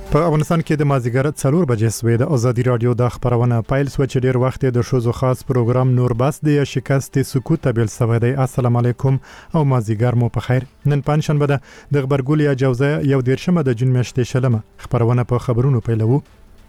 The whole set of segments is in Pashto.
په افغانستان کې د مازیګر 4 بجې سوې د ازادي رادیو د خبرونه پایل سو چې ډیر وخت د شوزو خاص پروګرام نور بس د شکست سکوت تبل سوي دی. السلام علیکم او مازیګر مو په خیر. نن پنځشنبه ده د خبرګول یا جوزه یو دیرشمه د جون میاشتې شلمه خبرونه په خبرونو پیلوو.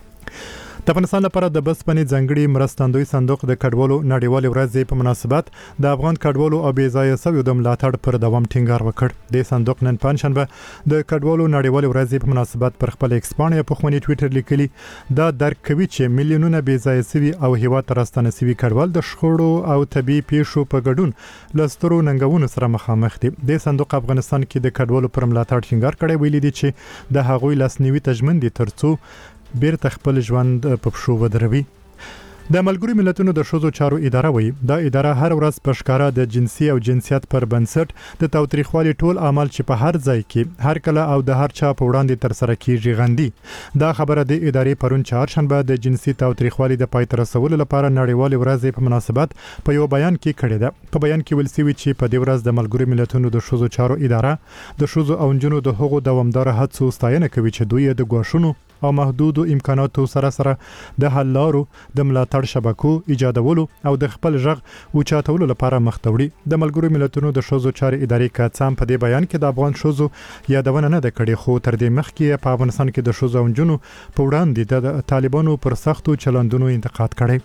د افغانستان لپاره د بسپنې ځنګړي مرستندوی صندوق د کډوالو نړیوال ورځ په مناسبت د افغان کډوالو او بیځایه سوي د ملاتړ پر دوام ټینګار وکړ. د صندوق نن پنځشنبه د کډوالو نړیوال ورځ په مناسبت پر خپل ایکس باندې په خونی ټوئیټر لیکلي دا درک کوي چې میلیونونه بیځایه سوي او هیواد ترستانه سوي کډوال د شخړو او طبي پیښو په ګډون لسترو ننګونو سره مخامخ دي. د صندوق افغانستان کې د کډوالو پر ملاتړ ټینګار کړی ویلي دي چې د هغوی لاسنیوي تضمن دي ترڅو بیرته خپل ژوند په پښو ودروي. د ملګرو ملتونو د شوزو چارو اداره وایي دا اداره هر ورځ په ښکارا د جنسي او جنسیت پر بنسټ د تاوتریخوالي ټول عمل چې په هر ځای کې هر کله او د هر چا په وړاندې تر سره کیږي غندي. دا خبره د ادارې پرون چهارشنبه د جنسي تاوتریخوالي د پای ته رسولو لپاره نړیوال ورځ په مناسبت په یو بیان کې کړی ده. په بیان کې ویل شوی چې په دې ورځ د ملګرو ملتونو د شوزو چارو اداره د شوزو او نجونو د حقوقو دوامدار هڅو ستاینه کوي چې دوی د غوښونو او محدودو امکاناتو سره د حل لارو د ملاتړ شبکو ایجادولو او د خپل ژغ اوچاتولو لپاره مخ ته وړي. د ملګرو ملتونو د شوزو چارې ادارې کاڅام په دې بیان کې د افغان شوزو یادونه نه ده کړې، خو تر دې مخکې په افغانستان کې د شوزو او نجونو په وړاندې د طالبانو پر سختو چلندونو انتقاد کړی.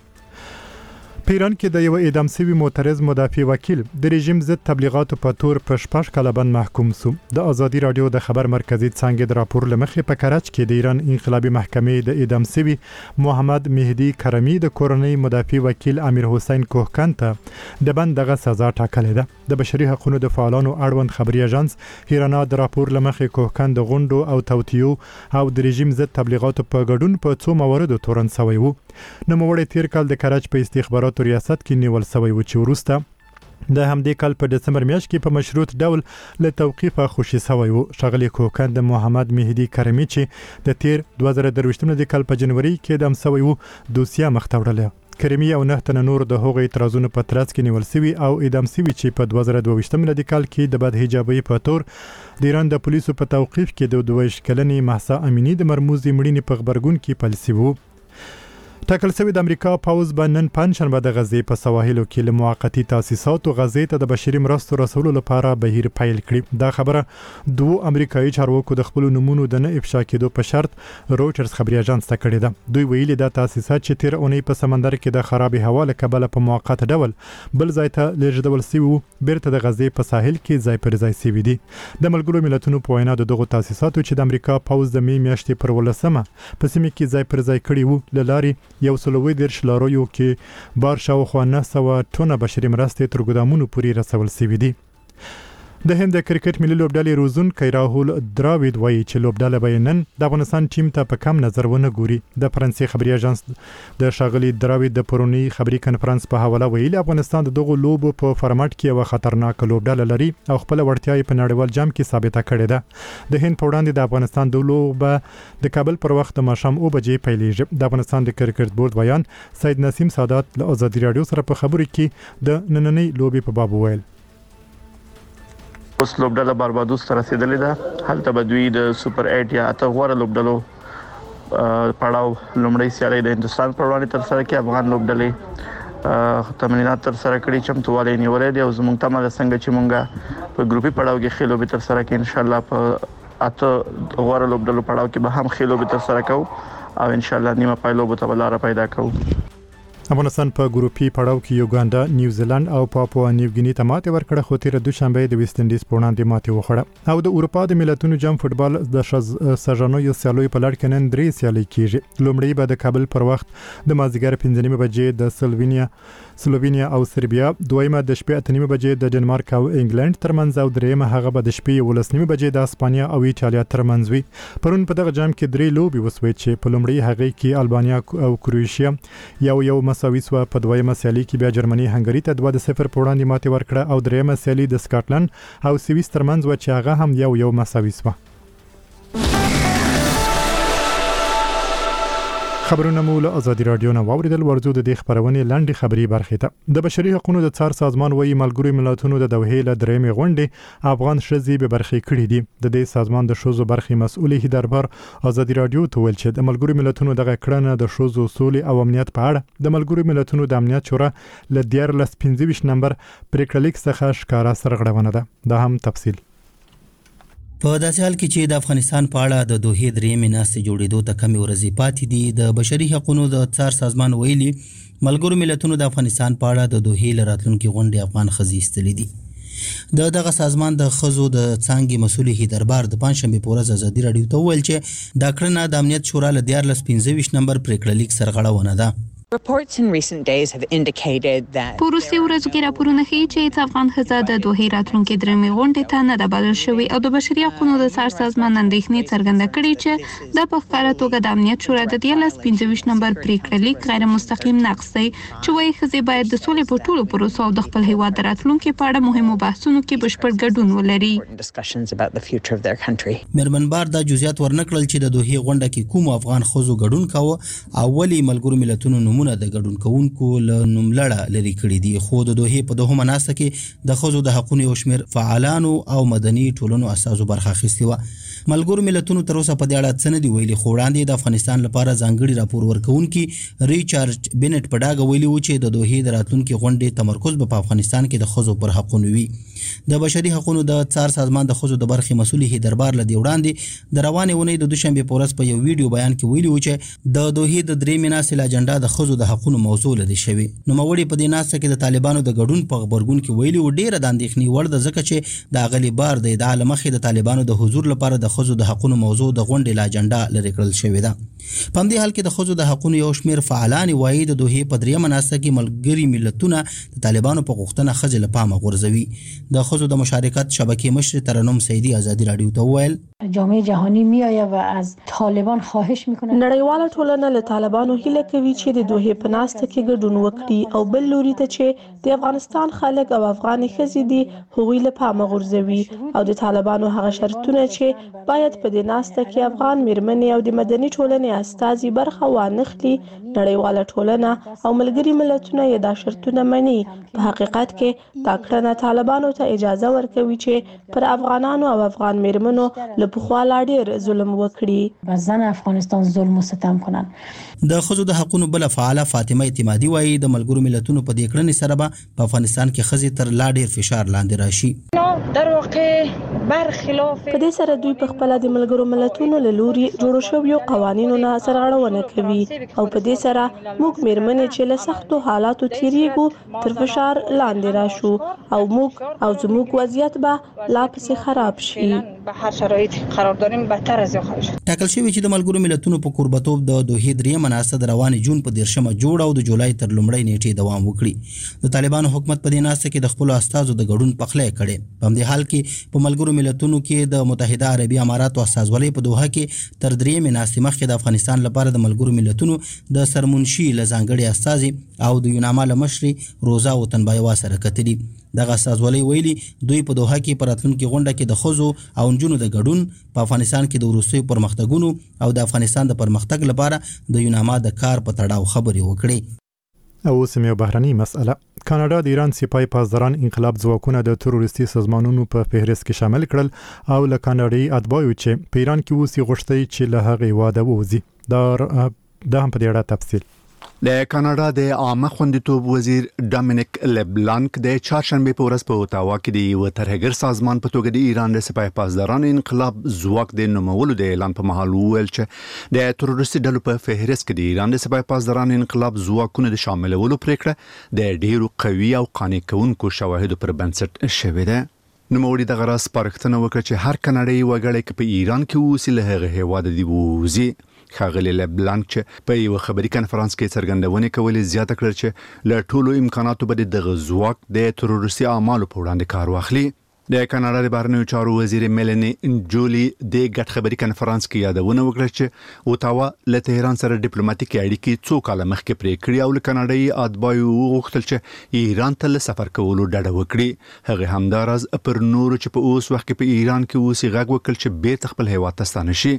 په ایران کې د یو اعدام شوی معترض مدافع وکیل د رژیم ضد تبلیغاتو په تور په شپږ کاله باندې محکوم شو. د ازادي رادیو د خبر مرکزی څنګه د راپور لمخې په کراچ کې د ایران انقلابی محکمې د اعدام شوی محمد مهدی کرمی د کورنۍ مدافع وکیل امیر حسین کوهکن ته د بندغه سزا ټاکلې ده. د بشري حقوقو د فعالانو اړوند خبري اژانس هیرانا د راپور لمخې کوهکن د غونډو او توتیو او د رژیم ضد تبلیغاتو په ګډون په څو مواردو تورن شوی وو. نو موړې تیر کال د کراچ په استخباراتو ریاست کې نیول شوی و چې وروسته د همدې کال په دسمبر میاشت کې په مشروط ډول له توقیفه خوشي شوی و. ښاغلی کوهکن د محمد مهدی کرمی چې د تیر 2023 د کال په جنوري کې د شوی و دوسیه مخته وړله. کرمی او نه تن نور د هغوی اعتراضونو په ترڅ کې نیول شوی او اعدام شوی چې په 2022 میلادي کال کې د بد حجابي په تور د ایران د پولیسو په توقیف کې د 22 کلنې مهسا امینی د مرموزي مړینې په خبرګون کې پالیسي وو. ټاکل شوی د امریکا پاوز باندې پنځشنبه د غزې په سواحلو کې له موقتی تاسیساتو غزې ته د بشري مرستو رسولو لپاره بهیر پیل کړی. دا خبره دوه امریکایي چارواکو د خپل نمونه د نه افشا کېدو په شرط رويټرز خبري اژانس ته کړی ده. دوی ویلي دا تاسیسات چې تیر اونۍ په سمندر کې د خراب هوا له کبله په موقت ډول بل ځای ته لیږدول شوی بیرته د غزې په ساحل کې ځای پر ځای شوی دي. د ملګرو ملتونو په وینا دغه تاسیساتو چې د امریکا پاوز د می میاشتې پر ولسمه په سیمه کې ځای پر ځای کړی وو لاري یو سلوي درش لارویو کې بار شاوخوا 900 ټنه بشري مرستې تر ګدامونو پورې رسول شوې دي. د هند د کرکټ ملي لوبډلې روزونکی راهول دراوید وایي چې لوبډله به نن د افغانستان ټیم ته په کم نظر ونه ګوري. د فرانسې خبري اژانس د ښاغلي دراوید د پرونی خبري کانفرنس په حواله ویلي افغانستان دغه لوبو په فارمټ کې یو خطرناک لوبډله لري او خپل وړتیاوې په نړیوال جام کې ثابته کړې ده. د هند په وړاندې د افغانستان د لوبه د کابل پر وخت د ماښام 2 بجې پیلېږي. د افغانستان د کرکټ بورډ بیان سید نسیم سادات له ازادي رادیو سره په خبرو کې د نننۍ لوبې په باب ویل. اوس لوبډله باربادوس ته رسیدلې ده. هلته به دوی د سوپر 8 یا اته غوړه لوبډلو پړاو لومړی سیالي د هندستان پر وړاندې تر سره کې افغان لوبډلې تمرینات تر سره کړي چمتووالی نیولې دی او زموږ تمه څنګه چې مونږه په ګروپي پړاو کې خېلو به تر سره کې ان شاء الله په اته غوړه لوبډلو پړاو کې به هم خېلو به تر سره کوو او ان شاء الله نیمه پایلو به تبلاره پیدا کوو. افغانستان په ګروپي پړاو کې یوګاندا، نیوزیلند او پاپوا نیوګینی ته ماتې ورکړه، خو تیر دوشنبه د ویسټ انډیز په وړاندې ماتې وخوړه. او د اروپا د ملتونو جام فوتبال د سژانو سیالۍ په لړ کې نن 3 سیالۍ کیږي. لومړی به د کابل پر وخت د مازیګر 5:30 بجې د سلووینیا او سربیا، دویمه د شپې 8:30 بجې د ډنمارک او انګلند ترمنځ او دریمه هغه به د شپې 11:30 بجې د اسپانیا او ایټالیا ترمنځ وي. پرون په دغه جام کې 3 لوبي وسوي چې په لومړی هغه کې البانیا او کروشیا یو مساوي سو، په دویمه سیالي کې بیا جرمني هنګری ته 2-0 په وړاندې ماتې ورکړه او دریمه سیالي د سکاټلند او سویس ترمنځ و چې هغه هم یو مساوي سو. خبرونه مو له ازادي رادیو نه واوریدل ورزو د خبرونه لاندې خبري برخه ته د بشري حقوقو د څار سازمان وایي ملګری ملتونو د دوحې له درېمې غونډې افغان شذې به برخه کړې دي د دې سازمان د شوزو برخه مسؤل هیدربر ازادي رادیو ته ویل چې د ملګری ملتونو دغه کړنه د شوزو اصول او امنیت په اړه د ملګری ملتونو د امنیت شورا له 15 نمبر پریکړلیک څخه ښکارا سرغړونه ده دا هم تفصیل په داسې حال کې چې د افغانستان په اړه د دوحې درېمې ناستې جوړېدو ته کمې ورځې پاتې دي د بشري حقوقو د څار سازمان ویلي ملګرو ملتونو د افغانستان په اړه د دوحې له راتلونکي غونډې افغان ښځې ایستلې دي دغه سازمان د ښځو د څانګې مسؤل هیدربار د پنځشنبې په ورځ ازادي رادیو ته وویل چې دا کړنه د امنیت شورا له 15 نمبر پریکړلیک سرغړونه ده. Reports in recent days have indicated that پروسې ورځو کې راپورونه ښیي چې افغان ښځه د دوحې راتلونکي درېمې غونډې ته نه ده بلل شوې او د بشري حقوقو د څار سازمان اندېښنې څرګنده کړې چې د په ښکاره توګه د امنیت شورا د 15 نمبر پریکړلیک غیر مستقیم نقض دی چې وایي ښځې باید د سولې په ټولو پروسو او د خپل هیواد د راتلونکي په اړه مهمو بحثونو کې بشپړ ګډون ولري. میرمن بار دا جزئیات ورنکړل چې د دوحې غونډه کې کوم افغان ښځو ګډون کاوه او ولې ملګرو ملتونو نومونه د ګډون کوونکو له نوملړه لري کړی دي خو د دوحې په دغه مناسبت کې د ښځو د حقوقو یو شمېر فعالانو او مدني ټولنو اساسو برخه اخیستې وه. ملګرو ملتونو تر اوسه په دې اړه څه نه دي ویلي خو وړاندې د افغانستان لپاره ځانګړي راپور ورکوونکي ریچارډ بینټ په ډاګه ویلي و چې د دوحې د راتلونکي غونډې تمرکز په افغانستان کې د ښځو پر حقوقو وي. د بشري حقوقو د څار سازمان د ښځو د برخې مسؤل هیدربار لدی وړاندې د روانې ونې د دوشنبه په ورځ په یو ویډیو بیان کې ویلي و چې د دوحې د درېمې ناستې اجنډا د ښځو د حقوقو موضوع لدی شوی. نو موري په دې ناسته کې د طالبانو د ګډون په خبرګون کې ویلي و ډیره د اندېښنې وړ ده ځکه چې د اغلی بار د ادعا لمخې د طالبانو د حضور لپاره د ښځو د حقوقو موضوع د غونډې لا اجنډا لري کړل شوې ده. په دې حال کې د ښځو د حقوقو یو شمېر فعالان وایي د دوحې په درېمه ناسته کې ملګري ملتونه د طالبانو په غوښتنه ښځې له پامه غورځوي. د ښځو د مشارکت شبکې مشر ترنم سیدی ازادي رادیو ته وویل جامعه جهانی میآید و از طالبان خواهش میکنه نړیواله ټولنه له طالبانو هیله کوي چې د دوحې په ناسته کې ګډون وکړي او بل لوري ته چې د افغانستان خلک او افغان ښځې دي هغوی له پامه غورځوي او د طالبانو هغه شرطونه چې باید په دې ناسته کې افغان میرمنې او د مدني ټولنې استازي برخه وانخلي نړیواله ټولنه او ملګري ملتونه یې دا شرطونه مني. په حقیقت کې دا کړنه طالبانو ته اجازه ورکوي چې پر افغانانو او افغان میرمنو له پخوا لا ډیر ظلم وکړي و زن افغانستان ظلم و ستم کنن. د ښځو د حقوقو بل فعاله فاطمه اعتمادي وایي د ملګرو ملتونو په دې کړنې سره به په افغانستان کې ښځې تر لا ډیر فشار لاندې راشي. در واقع برخلاف په دې سره دوی په خپل د ملګرو ملتونو له لوري جوړ شویو قوانینو نه سرغړونه کوي او په دې سره موږ میرمنې چې له سختو حالاتو تیریږو تر فشار لاندې راشو او موږ او زموږ وضعیت به لا پسې خراب شي. به هر شرایط قرار داریم بدتر از خواهد شد. ټاکل شوی چې د ملګرو ملتونو په کوربتوب د دوحې درېمه ناسته د روانې جون په 10مه جوړ او د جولای تر لومړۍ نیټې دوام وکړي. د طالبانو حکومت په دې ناسته کې د خپل استازو د ګډون پخلی کړي. په همدې حال کې په ملګرو ملتونو کې د متحده عربي اماراتو استازولۍ په دوحه کې تر درېمې ناستې مخکې د افغانستان لپاره د ملګرو ملتونو د سرمنشي له ځانګړي استازي او د یوناما له مشرې روزا وطنبایوا سره کتلي. دغه استازولۍ ویلي دوی په دوحه کې په راتلونکي غونډه کې د ښځو او نجونو د ګډون په افغانستان کې د وروستیو پرمختګونو او د افغانستان د پرمختګ لپاره د یوناما د کار په تړاو خبرې وکړي. او سیمه بهرنی مسأله کاناډا د ایران سپای پاسداران انقلاب ځواکونه د تروریستي سازمانونو په فهرست کې شامل کړل او له کاناډایي اتباعو چې په ایران کې اوسې غوښتي چې له هغې واده ووځي. دا هم په دې اړه تفصیل د کاناډا د عامه خوندیتوب وزیر ډامینیک لبلانک د چهارشنبه په ورځ په اوتاوا کې د یو ترهګر سازمان په توګه د ایران د سپای پاسدارانو انقلاب ځواک د نومولو د اعلان په مهال وویل چې د تروریستي ډلو په فهرست کې د ایران د سپای پاسدارانو انقلاب ځواکونو د شاملولو پریکړه د ډیرو قوي او قانع کوونکو شواهدو پر بنسټ شوې ده. نوموړي دغه راز سپارښتنه وکړه چې هر کاناډایي وګړی په ایران کې اوسي له هغه هیواده دی ووځي. ښاغلی لبلانک چې په یو خبري کنفرانس کې څرګندونې کولې زیاته کړل چې له ټولو امکاناتو به دغه ځواک د تروریستي اعمالو په وړاندې کار واخلي. د کاناډا د بهرنیو چارو وزیر میلنی جولی د ګډ خبري کنفرانس کې یادونه وکړه چې اوتاوا له تهران سره ډیپلوماټیک اړیکې څو کاله مخکې پرې کړې او له کاناډایي اتباعو وغوښتل چې ایران ته له سفر کولو ډډه وکړي. هغه همداراز پر نورو چې په اوس وخت کې په ایران کې اوسې غږ وکړ چې بیرته خپل هیواد ته ستانه شي.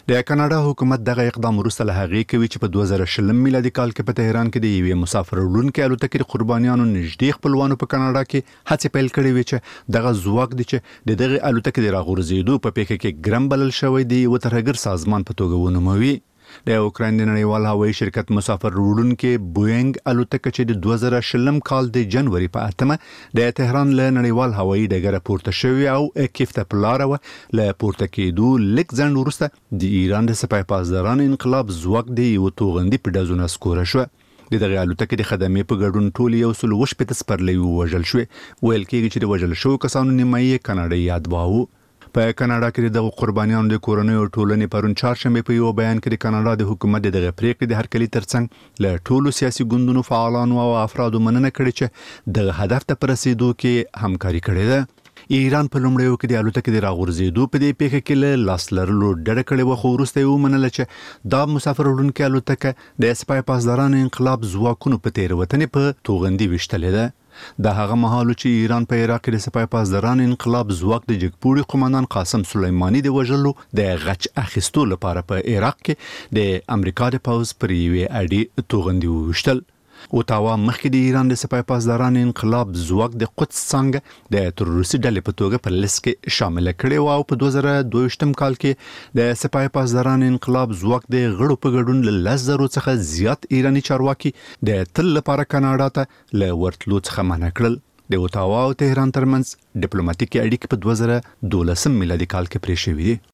د کاناډا حکومت دغه اقدام وروسته له هغې کوي چې په 2020 میلادي کال کې په تهران کې د یوې مسافر وړونکې الوتکې قربانیانو نږدې خپلوانو په کاناډا کې هڅې پیل کړې وې چې دغه ځواک دی چې د دغه الوتکې د راغورځېدو په پیښه کې ګرم بلل شوی دی یو ترهګر سازمان په توګه ونوموي. د اوکراین د نړیوال هوایي شرکت مسافر وړونکې بوینګ الوتکه چې د 2020 کال د جنوري په 8 د تهران له نړیوال هوایي ډګر پورته شوی او کیف ته پلاره له پورته کېدو لیک ځند وروسته د ایران د سپاه پاسداران انقلاب ځواک دی یو توغندي په ډزونه سکوره شو. د دغه الوتکې د خدمې په ګډون ټول 180 سپرلي وژل شو. ویل کېږي چې د وژل شو کسانو نیمایي کاناډایي اتباعو. په کاناډا کې د قربانیانو د کورنۍ او ټولنې پرون چهارشنبه په یو بیان کې د کاناډا د حکومت دغه پریکړې د هرکلي ترڅنګ له ټولو سیاسي ګوندونو فعالانو او افرادو مننه کړې چې د هدف ته رسیدو کې همکاري کړې ده. ایران په لومړیو کې د الوتکې د راغورځېدو په دې پیښه کې له لاس لرلو ډډه کړې وه، خو وروسته یې ومنله چې دا مسافر وړونکې الوتکه د سپاه پاسدارانو انقلاب ځواکونو په تېروتنې په توغندي ویشتلې ده. د هغه مهال چې ایران په عراق کې د سپاه پاسداران انقلاب ځواک د جګپوړي قومندان قاسم سلیمانی د وژلو د غچ اخیستو لپاره په عراق کې د امریکا د پوځ پر یوې اډې توغندي وویشتل. اوتاوا مخکې د ایران د سپاه پاسداران انقلاب ځواک د قدس څنګه د تروریستي ډلې په توګه په لیست کې شامل کړي او په 2022 کال کې د سپاه پاسداران انقلاب ځواک د غړو په ګډون له 10,000 څخه زیات ایرانی چارواکي د تل لپاره کاناډا ته له ورتلو څخه منع کړل. د اوتاوا او تهران ترمنځ ډیپلوماټیکي اړیکې په 2012 میلادي کال کې پرې شوې دي.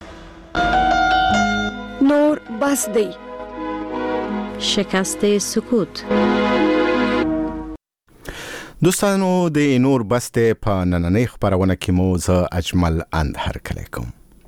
نور بس دی شکست سکوت. دوستانو د نور بست په نننۍ خبرونه کې مو زه اجمل اند هرکلی کوم.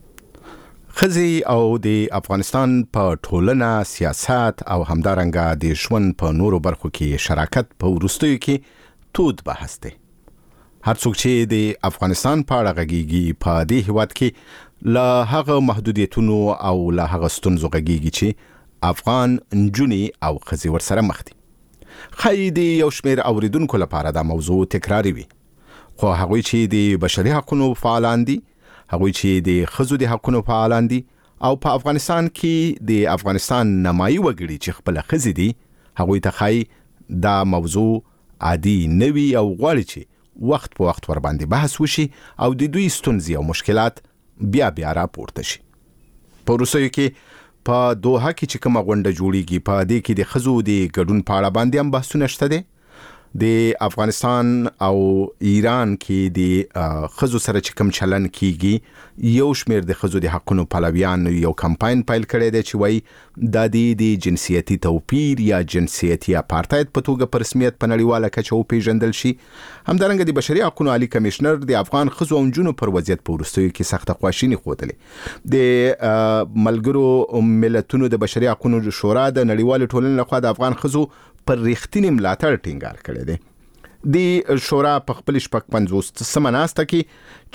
خزي او د افغانستان په ټولنه، سیاست او همدارنګه د ژوند په نورو برخو کې شراکت په وروستیو کې تود بحث دی. هر څوک چې د افغانستان په اړه غږیږي په دې هیواد کې له هغه محدودیتونو او له هغه ستونزو غږیږي چې افغان نجونې او ښځې ورسره مخ دي. ښایي د یو شمېر اوریدونکو لپاره دا موضوع تکراري وي، خو هغوی چې د بشري حقونو فعالان دي، هغوی چې د ښځو د حقونو فعالان دي او په افغانستان کې د افغانستان نمایي وګړي چې خپله ښځې دي، هغوی ته ښایي دا موضوع عادي نه وي او غواړي چې وخت په وخت ورباندې بحث وشي او د دوی ستونزې او مشکلات بیا راپورته شي. په وروستیو کې په دوحه کې چې کومه غونډه جوړیږي په دې کې د ښځو د ګډون په اړه باندې هم بحثونه شته دي. د افغانستان او ایران کې د ښځو سره چې کوم چلن کیږي، یو شمېر د ښځو د حقونو پلویان یو کمپاین پیل کړی دی چې وایي دا د جنسیتي توپیر یا جنسیتي اپارتاید په توګه په رسمیت په نړیواله کچه وپېژندل شي. همدارنګه د بشري حقونو عالی کمیشنر د افغان ښځو او نجونو پر وضعیت په وروستیو کې سخته خواشیني ښودلې. د ملګرو ملتونو د بشري حقونو شورا د نړیوالې ټولنې لخوا د افغان ښځو پر رښتینی ملاتړ ټینګار کړی دی. د شورا په خپل 55 ناسته کې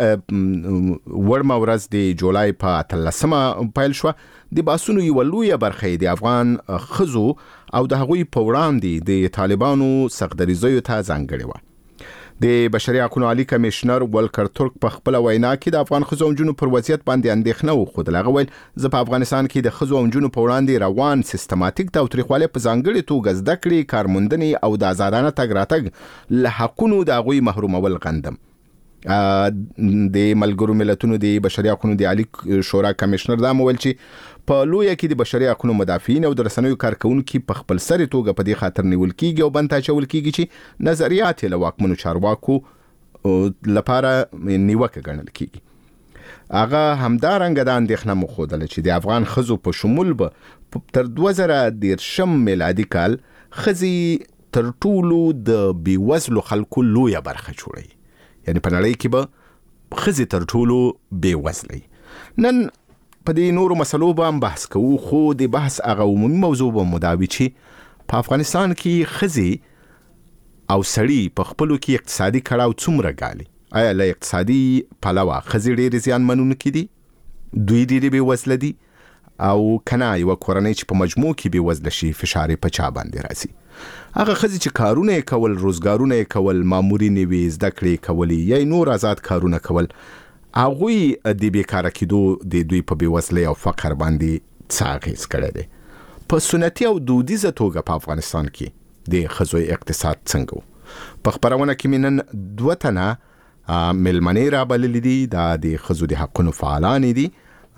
چې ورمه ورځ د جولای په 13 پیل شو، د باسونو یو لویه برخه د افغان ښځو او د هغوی په وړاندې د طالبانو سختدریزیو ته ځانګړې وه. د بشري حقونو عالی کمیشنر ولکر ترک په خپل وینا کې د افغان ښځو او نجونو پر وضعیت باندې اندېښنه وښودله. هغه ویل زه په افغانستان کې د ښځو او نجونو په وړاندې روان سیستماتیک تاوتریخوالۍ په ځانګړې توګه زده کړې، کارموندنې او د آزادانه تګ راتګ له حقونو د هغوی محرومول غندم. د ملګرو ملتونو د بشري حقونو د عالی شورا کمیشنر دا ویل چې په لویه کې د بشري حقونو مدافعین او د رسنیو کارکونکي په خپل سري توګه په دې خاطر نیول کیږي او بند اچول کیږي چې نظریات له واکمنو چارواکو لپاره نیوکه ګڼل کیږي. هغه همدارنګه د اندېښنه مخودله چې د افغان ښځو په شمول به تر 2013 میلادي کال ښځې تر ټولو د بیوزلو خلکو لویه برخه جوړوي، یعنی په نړۍ کې به ښځې تر ټولو بیوزلي. نن په دې نورو مسلو به هم بحث کوو، خو د بحث هغه عمومي موضوع به مداوي چې په افغانستان کې ښځې او سړي په خپلو کې اقتصادي کړاو څومره ګالي. آیا له اقتصادي پلوه ښځې ډېرې زیان منونکي دي؟ دوی ډېرې بېوزله دي؟ او کنه یوه کورنۍ چې په مجموع کې بېوزله شي فشار یې په چا باندې راځي؟ هغه ښځې چې کارونه یې کول، روزګارونه یې کول، مامورینې وې، زده کړې یې کولې یا نور آزاد کارونه کول، هغوی د بیکاره کېدو د دوی په بېوزلۍ او فقر باندې څه اغېز کړی دی؟ په سنتي او دودیزه توګه په افغانستان کې د ښځو اقتصاد څنګه و؟ په خپرونه کې مې نن 2 تنه مېلمنې رابللي دي، دا د ښځو د حقونو فعالانې دي.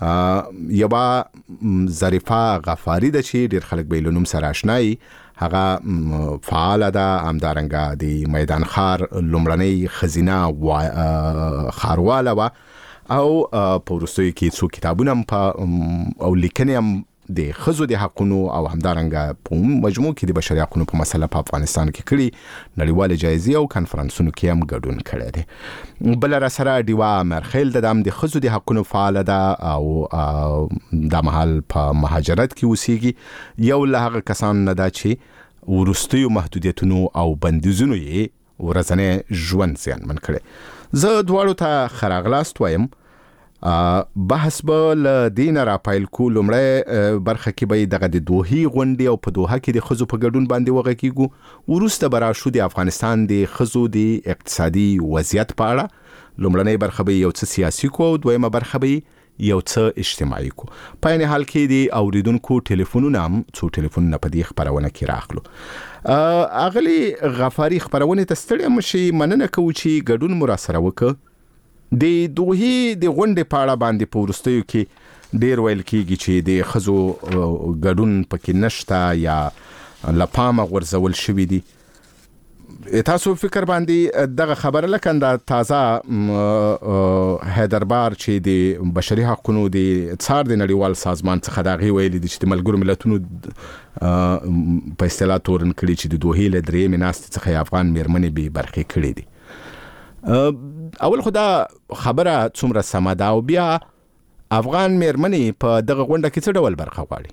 یوه ظریفه غفاري ده چې ډېر خلک به یې له نوم سره اشنایي، هغه فعاله ده، همدارنګه د میدان ښار لومړنۍ ښځینه ښارواله وه او په وروستیو کې څو کتابونه او لیکنې هم د ښځو د حقونو او همدارنګه په مجموع کې د بشري حقونو په مسله په افغانستان کې کړي، نړیوالې جایزې او کنفرانسونو کې هم ګډون کړی دی. بله راسره ډیوه مرخیل ده، هم د ښځو د حقونو فعاله ده او دا مهال په مهاجرت کې اوسیږي. یو له هغه کسانو نه ده چې وروستیو محدودیتونو او بندیزونو یې ورځنی ژوند زیانمن کړی. زه دواړو ته ښه راغلاست وایم. بحث به له دې نه راپیل کو. لومړی برخه کې به دغه د دوحې غونډې او په دوحه کې د ښځو په ګډون باندې وغږیږو. وروسته به راشو د افغانستان د ښځو د اقتصادي وضعیت په اړه. لومړنۍ برخه به یو څه سیاسي کو او دویمه برخه به یو څه اجتماعي کو. په عین حال کې د اوریدونکو ټلیفونونه هم څو ټلیفونونه په دې خپرونه کې راخلو. اغلی غفاري خپرونه ته ستړی مشي، مننه کوو چې ګډون مو راسره وکړ. د دوحې د غونډې په اړه باندې په وروستیو کې ډېر ویل کېږي چې د ښځو ګډون پکې نشته یا له پامه غورځول شوي دي. تاسو فکر باندې دغه خبره لکه دا تازه حیدربار چې د بشري حقونو د څار د نړیوال سازمان څخه د هغې ویلي دي چې د ملګرو ملتونو په اصطلاح تورن کړي چې د دوحې له درېیمې ناستې څخه یې افغان مېرمنې بې برخې کړي دي. اول خو دا خبره څومره سمه ده او بیا افغان مېرمنې په دغه غونډه کې څه ډول برخه غواړي؟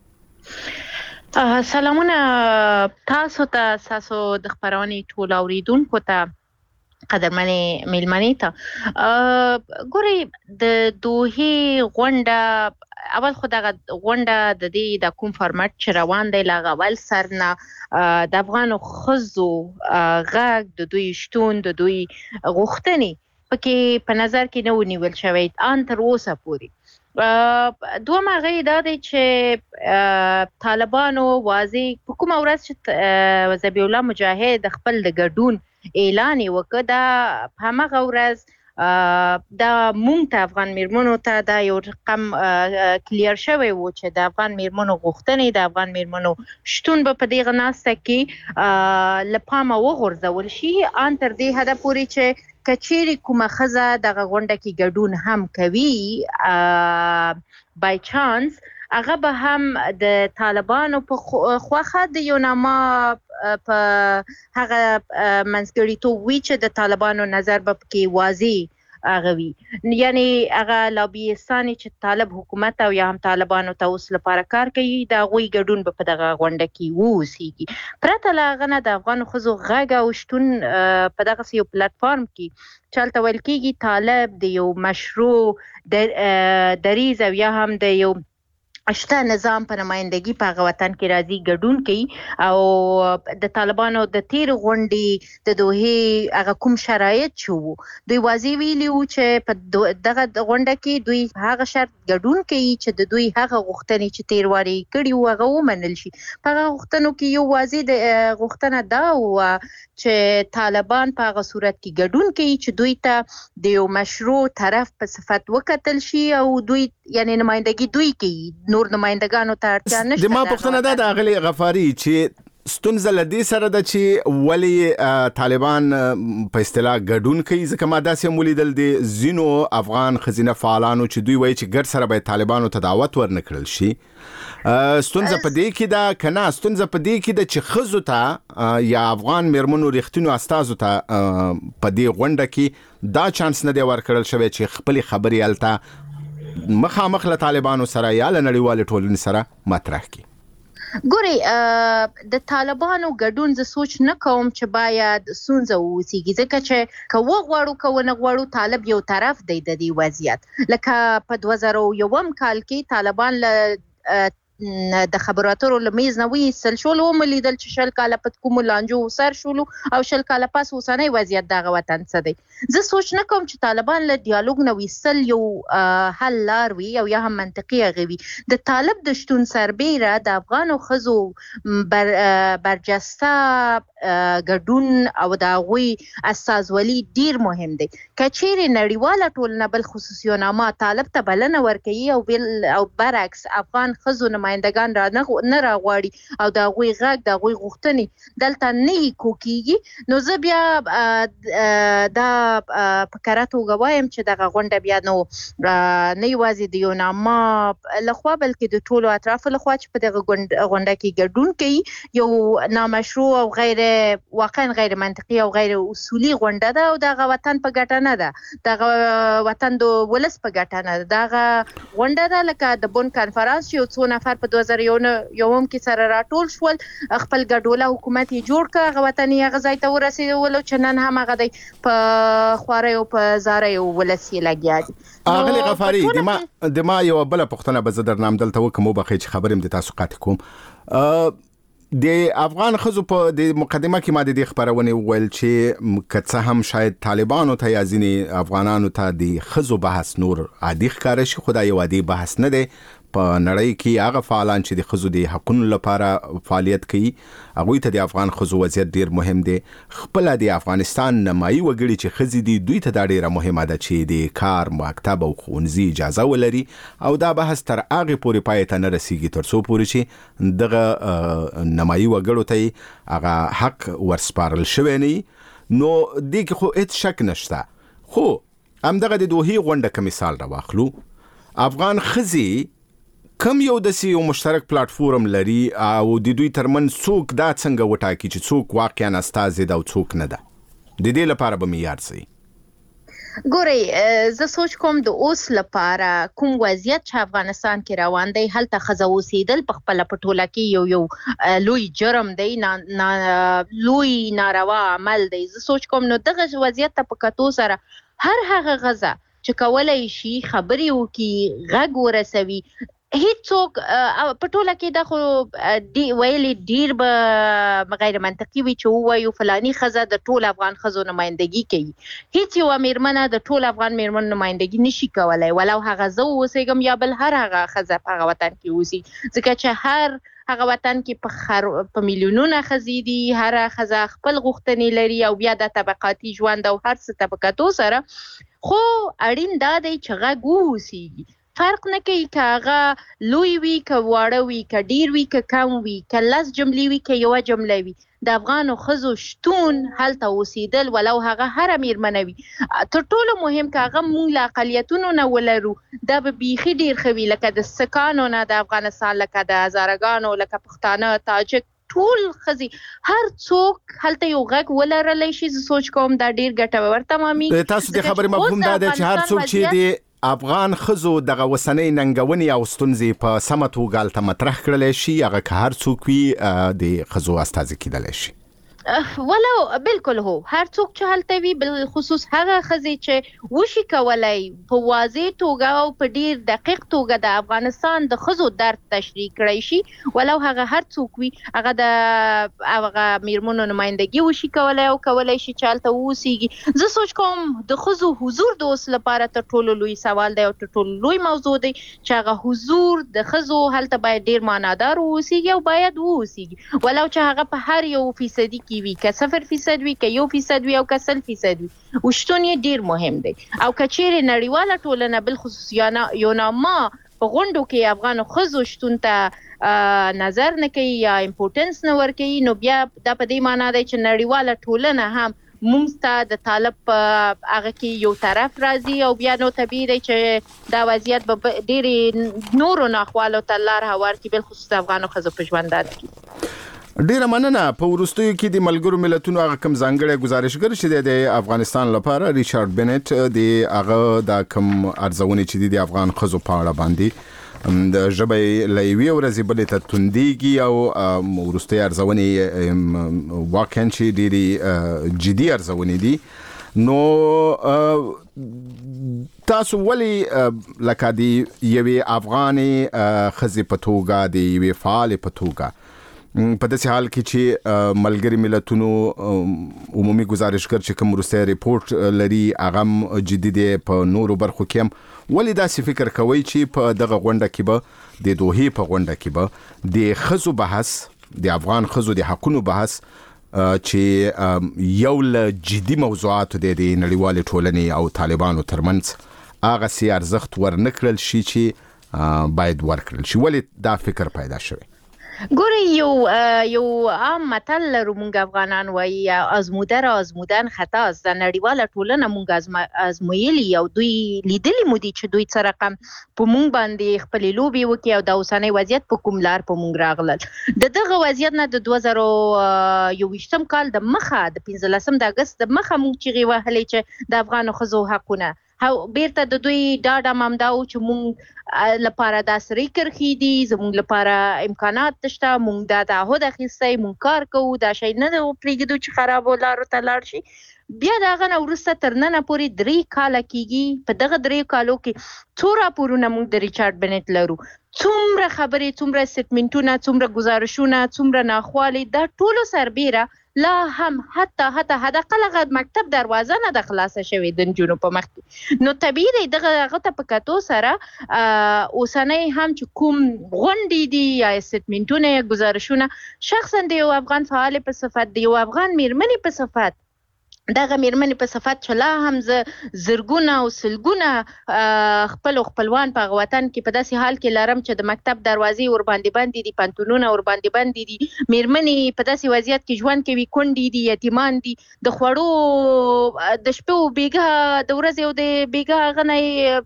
سلامونه تاسو ته، تاسو د خپرونې ټول اوریدونکو ته، قدرمنې مېلمنې ته. ګورئ د دوحې غونډه، اول خو دغه غونډه د دې د کوم فارمټ چې روان دی له اول سر نه د افغانو ښځو غږ، د دوی شتون، د دوی غوښتنې پکې په نظر کې نه ونیول شوی ان تر اوسه پورې. دوم هغه دا دی چې طالبانو واضح په کومه ورځ چې ذبیح الله مجاهد خپل د ګډون اعلان وکړ، دا په همغه ورځ دا مونږ ته افغان مېرمنو ته دا یو رقم کلیر شوی و چې د افغان مېرمنو غوښتنې، د افغان مېرمنو شتون به په دغه ناسته کې له پامه وغورځول شي ان تر دې حده پورې چې که چیرې کومه ښځه دغه غونډه کې ګډون هم کوي بای چانس، هغه به هم د طالبانو په خوښه د یو نامه په هغه منځګړیتوب وي چې د طالبانو نظر به پکې واضح هغه وي، یعنی هغه لابیستانې چې طالب حکومت او یا هم طالبانو ته اوس لپاره کار کوي، د هغوی ګډون به په دغه غونډه کې واوسیږي. پرته له هغه نه د افغانو ښځو غږ او شتون په دغسې یو پلیټفارم کې چې هلته ویل کېږي طالب د یو مشروع دریځ او یا هم د یو شته نظام په نمایندګي په هغه وطن کې راځي ګډون کوي او د طالبانو د تیر غونډې د دوحې هغه کوم شرایط چې وو دوی واضح ویلي وو چې په دغه غونډه کې دوی هغه شرط ګډون کوي چې د دوی هغه غوښتنې چې تیر واري کړي وو هغه ومنل شي. په هغه غوښتنو کې یو واضح د غوښتنه دا وه چې طالبان په هغه صورت کې ګډون کوي چې دوی ته د یو مشروع طرف په صفت وکتل شي او دوی یعنی نمایندګي دوی کوي، نور نمایندګانو ته اړتیا نشته. د ما پوښتنه ده د اغلی غفاري چې ستونزه له دې سره ده چې ولې طالبان په اصطلاح ګډون کوي، ځکه ما داسې ولیدل د ځینو افغان ښځینه فعالانو چې دوی وایي چې ګډ سره به طالبانو ته دعوت ورنکړل شي. ستونزه په دې کې ده که نه؟ ستونزه په دې کې ده چې ښځو ته یا افغان مېرمنو رښتینو استازو ته په دې غونډه کې دا چانس نه دی ورکړل شوی چې خپلې خبرې هلته مخامخ له طالبانو سره یا له نړیوالې ټولنې سره مطرح کړي. ګورئ د طالبانو ګډون زه سوچ نه کوم چې باید ستونزه واوسیږي، ځکه چې که وغواړو که ونه غواړو طالب یو طرف دی د دې وضعیت. لکه په 2001 کال کې طالبان له د خبرو اترو لمیز نه ویستل شول او ملیدل چې شل کاله په کوم لانجو سر شول او شل کاله پس اوسنۍ وضعیت دغه وطن څه دی. زه سوچ نه کوم چې طالبان له ډیالوګ نه ویستل یو حل لار وي او یا هم منطقي هغه وي. د طالب د شتون سربیره د افغانو ښځو برجسته ګډون او د هغوی استازولي ډیر مهم دی. که چیرې نړیواله ټولنه بل خصوصیونامه طالب ته بلنه ورکوي او برعکس افغان ښځو نمایندګان نه راغواړي او د هغوی غږ د هغوی غوښتنې دلته نه کوکیږي، نو زه بیا دا په کره توګه وایم چې دغه غونډه بیا نه یوازې د یونامه لخوا بلکې د ټولو اطرافو لخوا چې په دغه غونډه کې ګډون کوي یو نامشروع او واقعا غیر منطقي او غیر اصولي غونډه ده او دغه وطن په ګټه نه ده، دغه وطن د ولس په ګټه نه ده. دغه غونډه ده لکه د بون کانفرنس چې یو څو نفر په 2001 کې سره راټول شول، خپل ګډوله حکومت یې جوړ کړ، هغه وطن یې هغه ځای ته ورسېدل چې نن هم هغه دی په خوارۍ او په زارۍ ولس یې لګیا دي. اغلی غفاري د ما یو بله پوښتنه به زه درنه همدلته وکړم وبخئ چې خبرې م د تاسو قاطع کوم. د افغان ښځو په د مقدمه کې ما د دې خبرونه وویل چې که څه هم شاید طالبانو ته یا ځینې افغانانو ته د ښځو بحث نور عادي ښکاره شي، خو دا یو عادي بحث نه دی. په نړۍ کې هغه فعالان چې د ښځو د حقونو لپاره فعالیت کوي هغوی ته د افغان ښځو وضعیت ډیر مهم دی. خپله د افغانستان نمایي وګړي چې ښځې دي دوی ته دا ډیره مهمه ده چې د کار، مکتب او ښوونځي اجازه ولري او دا بحث تر هغې پورې پای ته نه رسیږي تر څو پورې چې دغه نمایي وګړو ته هغه حق ورسپارل شوی نه وي. نو دې کې خو هیڅ شک نشته. خو همدغه د دوحې غونډه که مثال راواخلو، افغان ښځې کم یو داسې یو مشترک پلاټفورم لري او د دوی ترمنځ څوک دا څنګه وټاکي چې څوک واقعا استازی ده او څوک نه ده؟ د دې لپاره به معیار څه وي؟ ګورئ، زه سوچ کوم د اوس لپاره کوم وضعیت چې افغانستان کې روان دی هلته ښځه اوسېدل په خپله په ټوله کې یو لوی جرم دی، لوی ناروا عمل دی. زه سوچ کوم نو دغه وضعیت ته په کتو سره هر هغه ښځه چې کولی شي خبرې وکړي، غږ ورسوي، هیڅوک په ټوله کې دا خو ویلي ډیر به غیر منطقي وي چې ووایو فلاني ښځه د ټول افغان ښځو نمایندګي کوي. هیڅ یوه میرمنه د ټول افغان میرمنو نمایندګي نشي کولی، ولو هغه زه اوسېږم یا بل هر هغه ښځه په هغه وطن کې اوسي، ځکه چې هر هغه وطن کې په میلیونونه ښځې دي، هر ښځه خپل غوښتنې لري او بیا د طبقاتي ژوند او هر څه طبقاتو سره. خو اړین دا دی چې غږ واوسېږي، فرق نه کوي که هغه لوی وي که واړه وي که ډیر وي که کم وي که 10 جملې وي که یوه جمله وي، د افغانو ښځو شتون هلته اوسېدل ولو هغه هره میرمنه وي تر ټولو مهم که هغه موږ له اقلیتونو نه ولرو دا به بیخي ډیر ښه وي، لکه د سکانو نه د افغانستان، لکه د هزارهګانو، لکه پښتانه، تاجک، ټول ښځې هر څوک هلته یو غږ ولرلی شي. زه سوچ کوم دا ډیر ګټور تمامېږي. تاسو د خبرې مفهوم دا دی چې هر څوک چې د افغان ښځو دغه اوسنۍ ننګونې او ستونزې په سمه توګه هلته مطرح کړلی شي، هغه که هر څوک وي د ښځو استازي کیدلی شي. ولو بالکل هو هر څوک چې هلته وي، بالخصوص هغه ښځې چې وشي کولی په واضح توګه او په ډیر دقیق توګه د افغانستان د ښځو درد تشریح کړی شي، ولو هغه هر څوک وي هغه د هغه میرمنو نمایندګي وشي کولی او کولی شي چې هلته واوسیږي. زه سوچ کوم د ښځو حضور د اوس لپاره تر ټولو لوی سوال دی او تر ټولو لوی موضوع دی چې هغه حضور د ښځو هلته باید ډیر معنادار واوسیږي او باید واوسیږي، ولو چې هغه په هر یو فیصدي کې وي، که 0% وي، که 1% وي او که 100% وي، وشتون یې ډیر مهم دی. او که چیرې نړیواله ټولنه بالخصوص یوناما په غونډو کې افغانو ښځو شتون ته نظر نه کوي یا امپورټنس نه ورکوي، نو بیا دا په دې معنا دی چې نړیواله ټولنه هم موږ ته د طالب په هغه کې یو طرف راځي او بیا نو طبیعي دی چې دا وضعیت به ډېرې نورو ناخوالو ته لار هوار کړي، بالخصوص د افغانو ښځو په ژوندانه کې. ډیره مننه. په وروستیو کې د ملګرو ملتونو هغه کوم ځانګړی ګزارشګر چې د افغانستان لپاره ریچارډ بنټ د هغه د کوم ارزونې چې د افغان ښځو په اړه باندې د ژبې له یوې ورځې بلې ته توندېږي او وروستۍ ارزونې واقعا چې ډېرې جدي ارزونې دي. نو تاسو ولی لکه دی یوې افغاني ښځې په توګه د یوې فعالې په توګه په داسې حال کې چې ملګري ملتونو عمومي ګزارشګر چې کوم وروستی ریپورت لري هغه جدي دی په نورو برخو کې هم ولې داسې فکر کوئ چې په دغه غونډه کې به د دوحې په غونډه کې به د ښځو بحث د افغان ښځو د حقونو بحث چې یو له جدي موضوعاتو دی د نړیوالې ټولنې او طالبانو ترمنځ هغه سي ارزښت ورنکړل شي چې باید ورکړل شي ولې دا فکر پیدا شوی ګوري یو عام متل لرو مونږ افغانان وایي ازموده را ازمودن خطا است. د نړیواله ټولنه مونږ ازمویلي او دوی لیدلي مو دي چې دوی څه رقم په مونږ باندې خپلې لوبې وکړي او د اوسنی وضعیت په کوم لار په مونږ راغلل. د دغه وضعیت نه د 2021 کال د مخه د 15 د اګست د مخه مونږ چیغې وهلې چې د افغانو ښځو حقونه بیرته د دوی ډاډ ممدا او چې مونږ لپاره د سری کرخي دي زموږ لپاره امکانات شته مونږ د تعهد اخیستي مونږ کار کوو دا شی نه پرېږدو چې خراب ولارو ته لاړ شي. بیا دغه نه وروسته تر ننه پورې 3 کاله کېږي. په دغه 3 کالو کې څو راپورونه مونږ د ریچارډ بنټ لرو، څومره خبرې، څومره سټمنټونه، څومره گزارشونه، څومره ناخوالې، دا ټولو سربیره لا هم حتی حداقل مکتب دروازه نه د خلاصه شوې د نجونو په مخ کې. نو طبیعي دی دغه ته په کتو سره اوسنۍ هم چې کوم غونډې دي یا سټمنټونه یا گزارشونه شخصا د یو افغان فعال په صفت د یو افغان میرمنې په صفت دغه میرمنې په صفت چې لا هم زرګونه او سلګونه خپلوان په وطن کې په داسې حال کې لرم چې د مکتب دروازې ور باندې بندې دي، پنتونونه ور باندې بندې دي، میرمنې په داسې وضعیت کې ژوند کوي، کونډې دي، یتیمان دي، د خوړو د شپو بیګه د ورځې او د بیګه غنۍ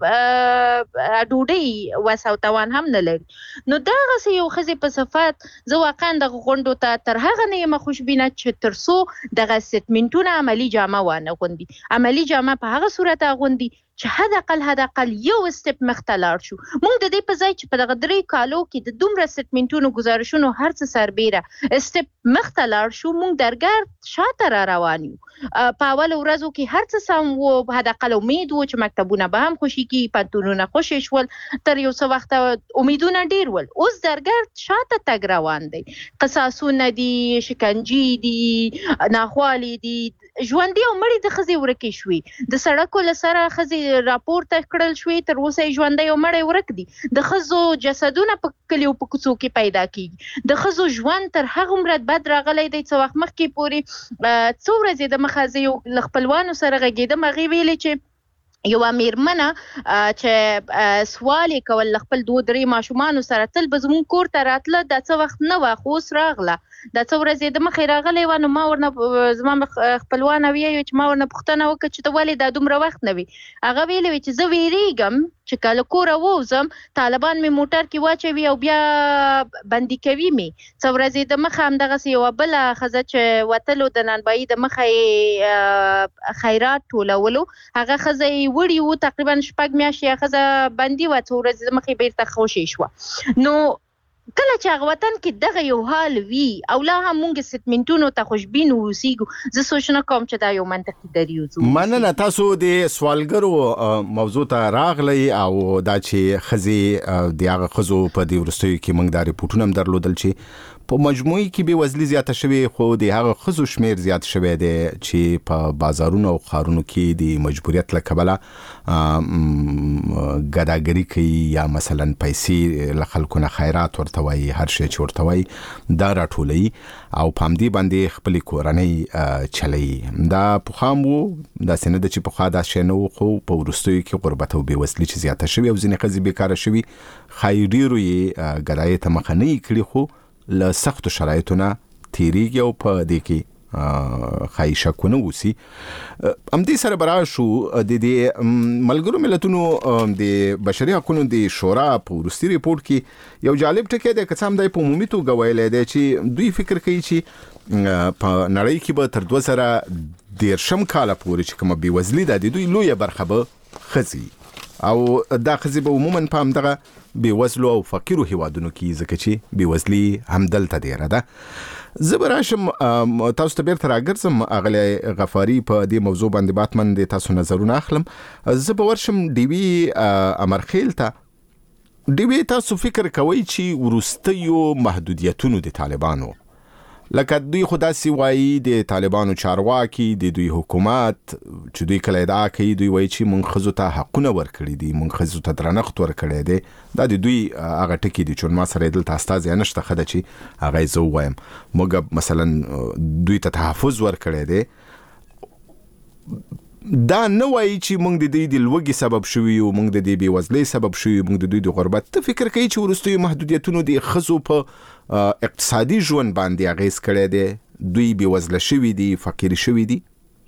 ډوډۍ وس او توان هم نه لري. نو دغسې یو ښځې په صفت زه واقعا دغه غونډو ته تر هغه نه یم خوشبینه چې تر څو دغه سټمنټونه عملي جامه وانه غوندي. عملي جامه په هغه صورت غوندي چې حداقل یو سټپ مخته لاړ شو. موږ د دې په ځای چې په دغه 3 کالو کې د دومره سټمنټونو گزارشونو هر څه سربیره سټپ مخته لاړ شو، موږ درګر شاته را روان یو. په اول ورځو کې هر څه سم وو، حداقل امید وو چې مکتبونه به هم خوشي کی، پنتونونه خوشي شول، تر یو څه وخت امیدونه ډیر ول. اوس درګر شاته تګ روان دی، قصاصونه دي، شکنجې دي، ناخوالې دي، ژوندۍ او مړې د ښځې ورکې شوې، د سړکو له سره ښځې راپورته کړل شوې، تر اوسه یې ژوندۍ او مړې ورک دي. د ښځو جسدونه په کلیو په کوڅو کې پیدا کېږي. د ښځو ژوند تر هغه مرد بد راغلی دی څه وخت مخکې پورې څو ورځې د مخه زه یو له خپلوانو سره غږېدم، هغې ویلې چې یو میرمنه چې سوال یې کول خپل 2-3 ماشومانو سره تل به زموږ کور ته راتله، دا څه وخت نه وه خو اوس راغله، دا څه ورځې د مخې راغلی وه. نو ما ورنه زما خپلوان ویایو چې ما ورنه پوښتنه وکړه چې ته ولې دا دومره وخت نه وي. هغه ویلې وي چې زه ویریږم چې کله کوره ووځم طالبان مې موټر کې واچوي او بیا بندي کوي مې. څه ورځې د مخه همدغسې یوه بله ښځه چې وتلو د نانبایي د مخه یې خیرات ټولولو، هغه ښځه یې وړي وو، تقریبا 6 میاشتې ښځه بندي وه، څو ورځې د مخې بیرته خوشې شوه. نو کله چې هغه وطن کې دغه یو حال وي او لا هم مونږ سټمنټونو ته خوشبین اوسېږو، زه سوچ نه کوم چې دا یو منطقي دریځ و. مننه. تاسو د سوالګرو موضوع ته راغلی او دا چې ښځې د هغه ښځو په دې وروستیو کې موږ دا ریپورټونه هم درلودل چې په مجموعي کې به وزلي زیاته شوې، خو د هغه ښځو شمیر زیات شوی دی چې په بازارونو او ښارونو کې د مجبوریت له کبله ګداګري کوي یا مثلا پیسې له خلکو نه خیرات ورته وایي، هر شی چې ورته وایي دا راټولوي او په همدې باندې خپلې کورنۍ چلوي. دا پخوا هم وو، داسې نه ده چې پخوا دا شی نه وو، خو په وروستیو کې غربت او بېوزلي چې زیاته شوې او ځینې ښځې بیکاره شوي، ښایي ډېرو یې ګدایۍ ته مخه نه یې کړي، خو له سختو شرایطو نه تیریږي او په دې کې ښایي شکونه اوسي. همدې سره به راشو د دې ملګرو ملتونو د بشري حقونو د شورا په وروستي ریپورټ کې یو جالب ټکی دی، که څه هم دی په عمومي توګه ویلی دی چې دوی فکر کوي چې په نړۍ کې به تر 2013 کاله پورې چې کومه بېوزلي ده د دوی لویه برخه به ښځې او دا ښځې به عموما په همدغه بېوزلو او فقیرو هیوادونو کې، ځکه چې بېوزلي همدلته ډېره ده. زبراشم تاسو ته بیرته راګرځم اغلی غفاری په دې موضوع باندې باتمن د تاسو نظرونه اخلم. زبورشم ډیوی امرخیل ته ډیوی تاسو فکر کوئ چې ورستیو محدودیتونو د طالبانو لکه دوی خدا سی وایي د طالبانو چارواکي د دوی حکومت چې دوی کله ادعا کوي دوی وایي چې مونږ خزو ته حقونه ورکړي دي مونږ خزو ته درنښت ورکړي دي دا د دوی هغه ټکی دي چې ما سره دلته استاد نشته خده چې هغه زه وایم موږ مثلا دوی ته تحفظ ورکړي دي دا نه وایي چې مونږ د دې د لوګي سبب شوي او مونږ د دې بیوزلۍ سبب شوي مونږ د دوی د غربت ته فکر کوي چې ورستوي محدودیتونو د خزو په اقتصادي ژوند باندې اغیز کړی دی دوی بیوزله شوي دي فقیر شوي دي.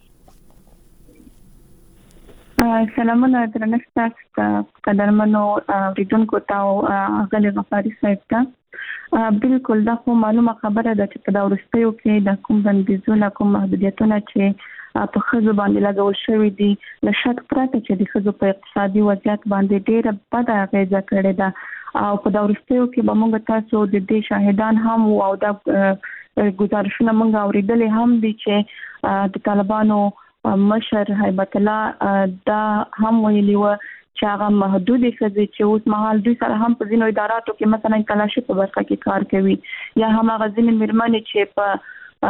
سلامونه درنښت تاسو قدرمنو اوریدونکو ته غلي غفاري صاحب ته بالکل دا خو معلومه خبره ده چې په دا ورستیو کې د کوم بندیزونه کوم محدودیتونه چې په خزو باندې لګول شوی دي له شک پرته چې د خزو په اقتصادي وضعیت باندې ډېره بده اغیزه کړې ده او په دا ورستیو کې به موږ تاسو د دې شاهدان هم او دا ګزارشونه موږ اوریدلې هم دي چې د طالبانو مشر هیبت الله دا هم ویلي و چې هغه محدودې ښځې چې اوس مهال دوی سره هم په ځینو اداراتو کې مثلا کلاشي په برخه کې کار کوي یا هم هغه ځینې مېرمنې چې په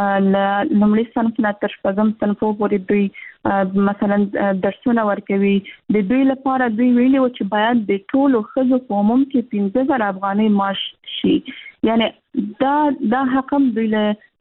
لومړي صنف نه تر شپږم صنف پورې دوی مثلا درسونه ورکوي د دوی لپاره دوی ویلي و چې باید د ټولو ښځو په عموم کې 15,000 افغانۍ معاش شي یعنی دا حق هم دوی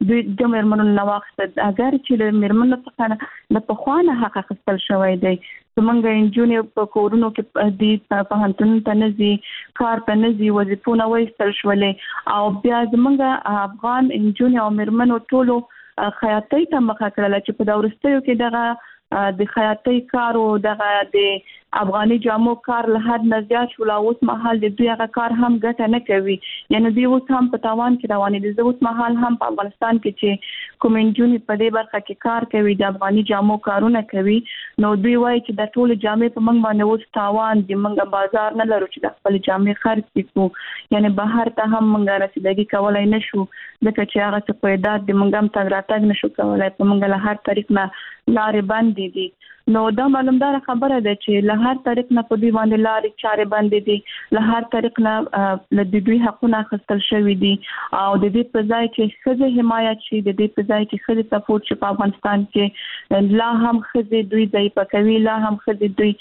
د مېرمنو نه واخیست اگر چې د مېرمنو څخه د پخوانه حق اخیستل شوی دی زمونږ انجونې په کورونو کې د پوهنتون ته نه ځي کار ته نه ځي وظیفونه وایستل شولې او بیا زمونږ افغان انجونې او مېرمنو ټولو خیاطۍ ته مخه کړله چې په دا وروستیو کې دغه د خیاطۍ کار او دغه د افغاني جامو کار له حد نه زیات شو اوس مهال د دوی هغه کار هم ګټه نه کوي یعنی دوی اوس هم په تاوان کې روانې دي اوس مهال هم په افغانستان کې چې کوم انجونې په دې برخه کې کار کوي د افغاني جامو کارونه کوي نو دوی وایي چې د ټول جامې په موږ باندې اوس تاوان دي موږ بازار نه لرو چې د خپل جامې خرڅ کړو یعنی بهر ته هم موږ رسیدګي کولای نشو ځکه چې هغه څه پیدا د موږ هم تګ راتګ نشو کولای په موږ له هر طریق نه لارې بندې دي نو دا معلومدار خبره ده چې له هر طریق نه په دې باندې لارې چارې بندې دي له هر طریق نه د دوی حقونه اخیستل شوي دي او د دې په ځای چې ښځې حمایت شي د دې په ځای چې ښځې سپورټ شي په افغانستان کې لا هم ښځې دوی ضعیفه کوي لا هم ښځې دوی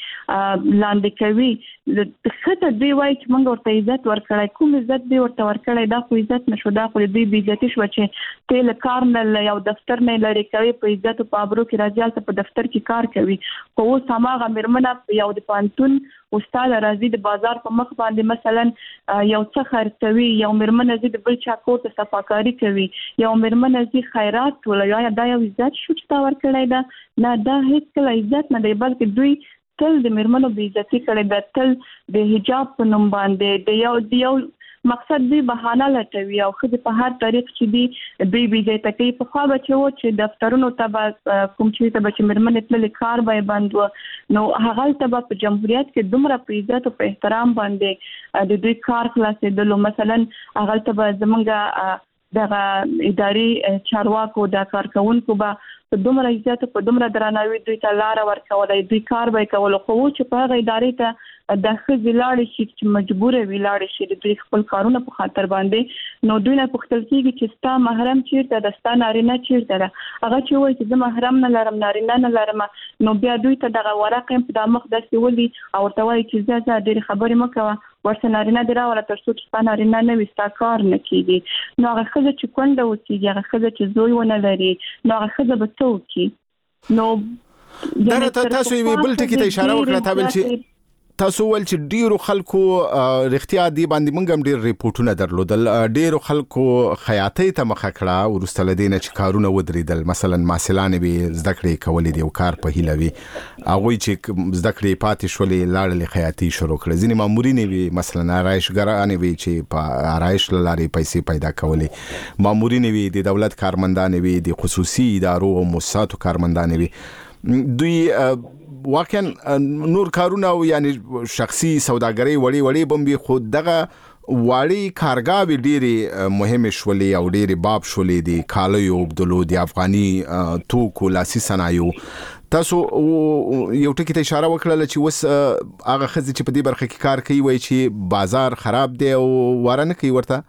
لاندې کوي ښځه دوی وایي چې موږ ورته عزت ورکړی کوم عزت دوی ورته ورکړی دا خو عزت نشو دا خو دوی بې عزتي شوه چې ته له کار نه یو دفتر نه لرې کوي په عزت او په ابرو کې راځي هلته په دفتر کې کار کوي خو اوس هماغه مېرمنه یو د پوهنتون استاد راځي د بازار په مخ باندې مثلا یو څه خرڅوي یو مېرمنه راځي د بل چا کور ته صفاکاري کوي یو مېرمنه راځي خیرات ټولوي دا یو عزت شو چې تا ورکړی ده نه دا هیڅ کله عزت نه دی بلکې دوی تل د مېرمنو بې عزتي کړې ده تل د حجاب په نوم باندې د یو مقصد دوی بهانه لټوي او ښځې په هر طریق چې دوی بې عزته کوي پخوا به چې و چې دفترونو ته به کوم چېرته به چې مېرمنې تللې کار به یې بند و نو هغلته به په جمهوریت کې دومره په عزت او په احترام باندې د دوی کار خلاصېدلو مثلا هغلته به زمونږ دغه اداري چارواکو د کارکوونکو به په دومره عزت په دومره درناوي دوی ته لاره ورکولی دوی کار به یې کولو خو چې په هغه ادارې ته د ښځې لاړې شي چې مجبوره وي لاړې شي د دوی خپل کارونه په خاطر باندې نو دوی نه پوښتل کېږي چې ستا محرم چیرته ده ستا نارینه چیرته ده هغه چې وایي چې زه محرم نه لرم نارینه نه لرم نو بیا دوی ته دغه ورق په دا مخ داسې ولي او ورته وایي چې زه ډېرې خبرې مه کوه ورته نارینه دې راوله تر څو چې ستا نارینه نه وي ستا کار نه کېږي نو هغه ښځه چې کونډه اوسېږي هغه ښځه چې زوی ونه لري نو هغه ښځه به څه وکړي نو دا تاسو یې بل ټکي ته اشاره وکړه تا ویل چې تاسو ول چې ډیرو خلکو رښتیا دی باندې موږ هم ډیر ریپورتونه درلودل ډیرو خلکو خیاطۍ ته مخه کړه ورسته لدینه چې کارونه ودریدل مثلا ماسلان به زده کړې کولې دی او کار په هیله وي هغه چې زده کړې پاتې شولې لاړلې خیاطۍ شروع کړې ځینې مامورین وي مثلا آرایشګران وي چې په آرایش لارې پیسې پیدا کولې مامورین وي د دولت کارمندان وي د خصوصي ادارو او مؤسساتو کارمندان وي دوی واقعا نور کارونه یعنی شخصي سوداګري وړي بمبي خود دغه واړی کارګاوي ډېری مهمه شولې او ډېری باب شولې دي کالیو عبدالو دی افغاني توکو لاسي صنایو تاسو یو ټکی ته اشاره وکړه چې وس هغه خزي چې په دې برخه کې کار کوي وای چې بازار خراب دی او وارنه کوي ورته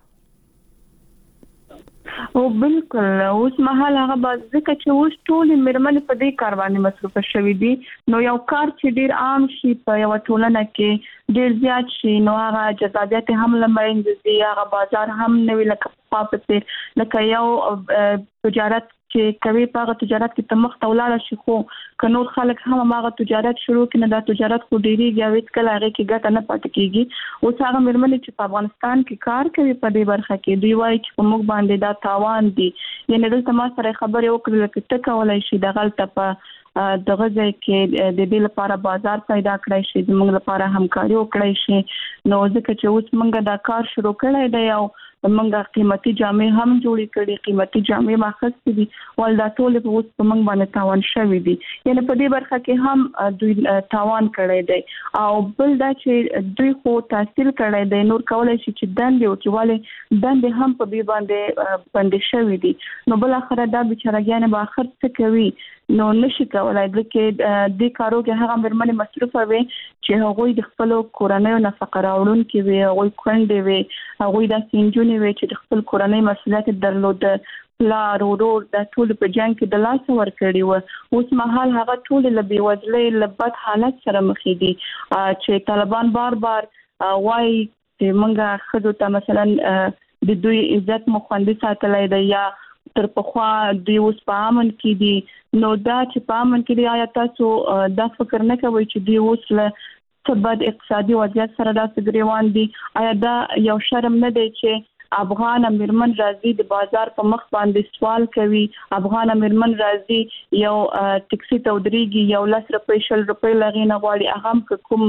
او بالکل اوس مهال هغه ځکه چې اوس ټول میرمنې په دې کار باندې مصروفه شوې دي نو یو کار چې ډیر عام شي په یو ټولنه کې ډیر زیات شي نو هغه جذابیت هم لمړند دي هغه بازار هم نوی لکه پاپته لکه یو تجارت چې کوي په تجارت کې تمخ تولاله شي خو کنور خلک هم هغه تجارت شروع کړي دا تجارت خو ډیری غوښت کله هغه کې ګټه نه پاتې کیږي او هغه مرمنې چې په افغانستان کې کار کوي په دې برخه کې دوی وایي چې موږ باندې دا تاوان دي یعنی دلته ما سره خبرې وکړل چې ته کولای شي د غلطه په دغه ځای کې د دې لپاره بازار پیدا کړی شي د موږ لپاره همکاري وکړي شي نو ځکه چې اوس موږ دا کار شروع کړی دی او موږ قیمتي جامې هم جوړې کړې قیمتي جامې ماخذ دي ول دا ټول په اوس په موږ باندې تاوان شوی دي یعنی په دې برخه کې هم دوی تاوان کړی دی او بل دا چې دوی خو تحصیل کړی دی نور کولای شي چې دندې او چواله دندې هم په دې باندې باندې شوی دي نو بل اخر دا بیچارهګان به اخر څه کوي نو نشي کولای چې د کارو کې هغه مرمنې مصرفه وي چې هغه د خپل کورنۍ نفقه راوړونکي وي هغه کونډې وي هغه د سنجونی وي چې د خپل کورنۍ مسؤلیت درلود پلار ورور د ټول په جنگ کې د لاس ور کړی و اوس مهال هغه ټول له بیوزلۍ لبد حالت سره مخ دي چې طالبان بار وایي چې موږ خدو ته مثلا د دوی عزت مخوندي ساتلای دی یا تر پخوا دوی اوس په امن کې دي نو دا چې په امن کې دی آیا تاسو دا فکر نه کوئ چې دوی اوس له ثبات اقتصادي وضعیت سره داسې ګریوان دي آیا دا یو شرم نه دی چې افغان امرمن راځي د بازار په مخ باندې سوال کوي افغان امرمن راځي یو ټیکسي ته ودرېږي یو 10 روپۍ 10 روپۍ لغینه غواړي هغه کوم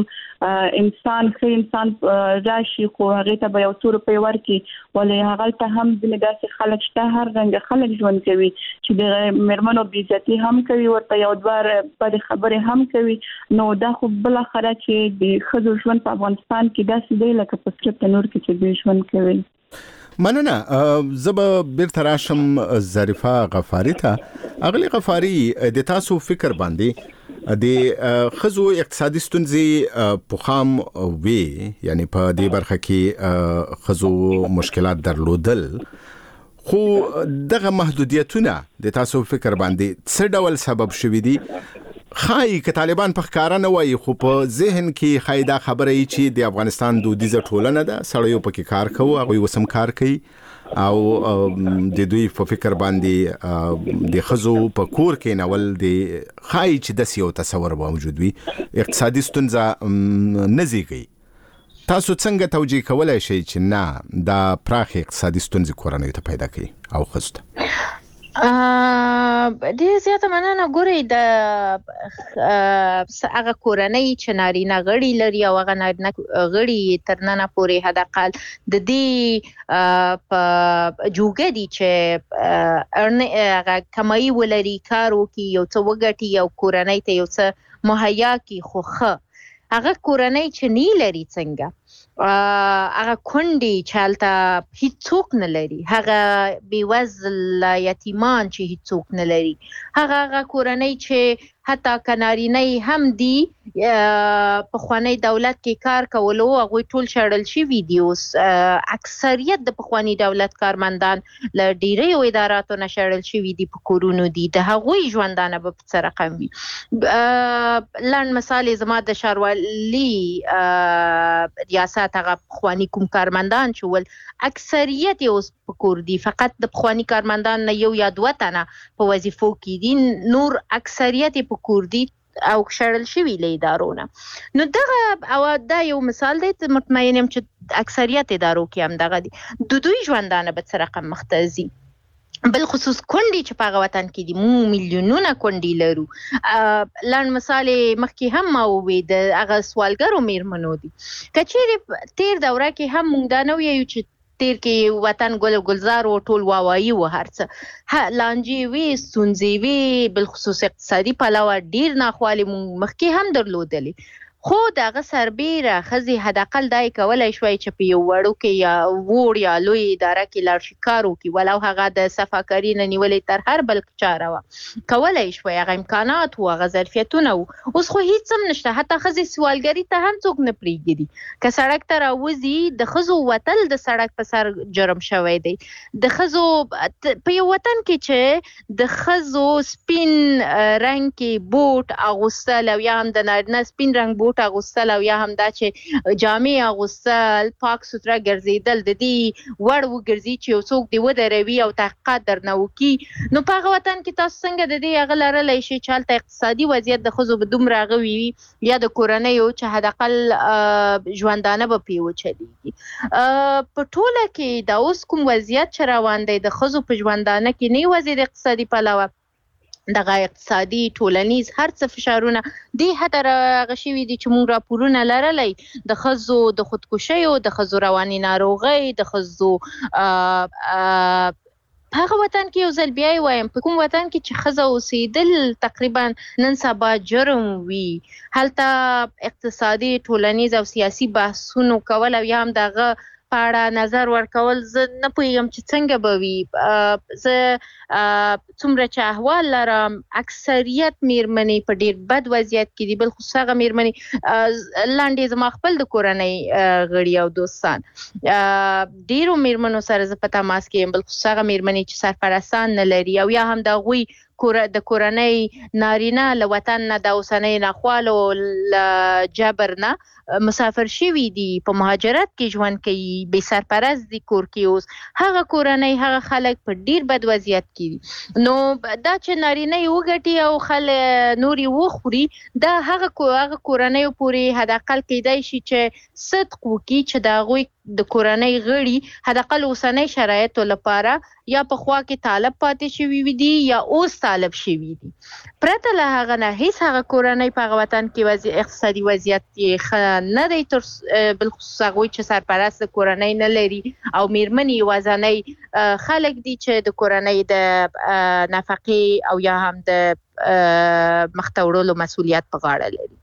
انسان راشي خو هغه ته به یو 2 روپۍ ورکي ولې هغه ته هم د داسې خلک شته هر رنګ خلک ژوند کوي چې د مرمنو بیزتی هم کوي ورته یو دوار په خبره هم کوي نو دا خو بل اخره چې د خزو ژوند په افغانستان کې داسې دی لکه په سکرپ نور کې چې د ژوند کوي مننه زب بیرته راشم ظریفه غفاری ته اغلی غفاری د تاسو فکر باندې د خزو اقتصادي ستونزې پوخام وی یعنی په دې برخه کې خزو مشکلات درلودل خو دغه محدودیتونه د تاسو فکر باندې څه ډول سبب شوي دي خای که طالبان په ښکارا نه وایي خو په ذهن کې خای دا خبره ای چې د افغانستان دودیزه ټولنه ده سړیو پکې کار کوي هغه وسم کار کوي او د دوی په فکر باندې د خزو په کور کې نول د خای چې د سیو تصور موجود وي اقتصادي ستونزه نزيږي تاسو څنګه توجیه کولای شئ چې نه دا پراخ اقتصادي ستونزې کورنۍ ته پیدا کوي او خزو ډیر زیاته مننه ګوري د هغه کورنۍ چې نارینه غړي لري او هغه نارینه غړي تر نن پورې حداقل د دې په جوګه دي چې هغه کمای ولري کار وکي یو څه وګټي یو کورنۍ ته یو څه مهیا کی خوخه هغه کورنۍ چې نه لري څنګه هغه کونډي چالتا هیڅوک نه لري هغه بیوزل یتیمان چې هیڅوک نه لري هغه کورنۍ چې حتی کنارینه هم دی په خوانی دولت کې کار کولو هغه ټول شړل شي ویډیوز اکثریت د پخوانی دولت کارمندان ل ډیرې اداراتو نشړل شي وی دي په کورونو دي د هغه ژوندانه په څه رقم وي لړن مثال زما د شاروالي ریاست هغه پخوانی کوم کارمندان چول اکثریت اوس په کور دي فقط د پخوانی کارمندان نه یو یا دوه تنه په وظیفو کې دي نور اکثریت په کور دي او شړل شوی له ادارونه نو دغه او دا یو مثال دی مطمئنم چې اکثریت ادارو کې هم دغه دي د دوی ژوندانه به څه رقم مختزي بل خصوص کونډي چې په وطن کې دي مو میلیونونه کونډي لرو لړن مثال مخکې هم ما وې د هغه سوالګرو میرمنو دي کچېره تیر دوره کې هم مونږ دا نو یو چې تیر کې وطن ګل گلزار او ټول واوایي و هرڅه لانجی وی سونځي وی بل خصوص اقتصادي پلاوه ډیر ناخوالي مخکې هم درلودلې خو دغه سربیره خزي حداقل دای کولای شوي چې په یو وړو کې یا وړ یا لوی اداره کې لار شکارو کې ولو هغه د صفاکاری نه نیولې تر هر بل چاره و کولای شوي هغه امکانات او هغه ظرفیتونه اوس خو هیڅ هم نشته حتی خزي سوالګری ته هم څوک نه پریږدي که سړک ته راوځي د خزو وتل د سړک په سر جرم شوی دی د خزو په یو وطن کې چې د خزو سپین رنگ کې بوټ اغوستل او یا هم د نارینه سپین رنگ بوټ اغوستل او یا هم دا چې جامې اغوستل پاک ستره ګرځیدل د دې وړ وګرځي چې څوک دی ودروي او تحقیقات درنه وکي نو په هغه وطن کې تاسو څنګه د دې هغه لرلای شي چې هلته اقتصادي وضعیت د خزو به دومره غوي یا د کورنۍ چې حداقل ژوندانه به پیو چلیږي په ټوله کې دا اوس کوم وضعیت چې روان دی د خزو په ژوندانه کې نه وضعیت اقتصادي پلوه دغه اقتصادي ټولنیز هر څه فشارونه دی حتی غشوي دي چې موږ راپورونه لرلای د خزو د خودکشي او د خزو رواني ناروغي د خزو هغه وطن کې یو ځل بیا وایم په کوم وطن کې چې خزه اوسېدل تقریبا نن سبا جرم وي هلته اقتصادي ټولنیز او سیاسي بحثونه کول او یا هم دغه پاړه نظر ورکول زه نه پوهیږم چې څنګه به وي زه څومره چې احوال لرم اکثریت میرمنې په ډیر بد وضعیت کې دي بل خصوصا هغه میرمنې لاندې زما خپل د کورنۍ غړي او دوستان ډیرو میرمنو سره زه په تماس کې یم بل خصوصا هغه میرمنې چې سرپرستان نه لري او یا هم د هغوی د کورنۍ نارینه له وطن نه د اوسنۍ ناخوالو له جبر نه مسافر شوي دي په مهاجرت کې ژوند کوي بې سرپرست دي کور کې اوس هغه کورنۍ هغه خلک په ډیر بد وضعیت کې دي نو دا چې نارینه یې وګټي او خلک نور یې وخوري دا هغه کورنۍ پورې حداقل کېدای شي چې صدق وکړي چې د هغوی د کورنۍ غړي حداقل اوسنۍ شرایطو لپاره یا په خوا کې طالب پاتې شوي دي یا اوس طالب شوي دي پرته له هغه نه هیڅ هغه کورنۍ په هغه وطن کې اقتصادي وضعیت یې ښه نه دی بالخصوص هغوی چې سرپرست کورنۍ نه لري او میرمنې یوازینۍ خلک دي چې د کورنۍ د نفقې او یا هم د مخته وړلو مسؤلیت په غاړه لري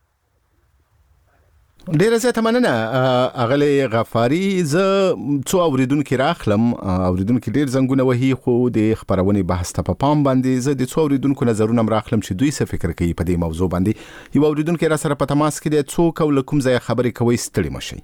ډیره زیاته مننه اغلی غفاری زه څو اوریدونکو راخلم اوریدونکو ډیر زنګونه وهي خو د خبرونې بحث ته په پام باندې زه د څو اوریدونکو نظرونه راخلم چې دوی څه فکر کوي په دې موضوع باندې یو اوریدونکو را سره په تماس کې د څو کول کوم ځای خبرې کوي ستړي مشي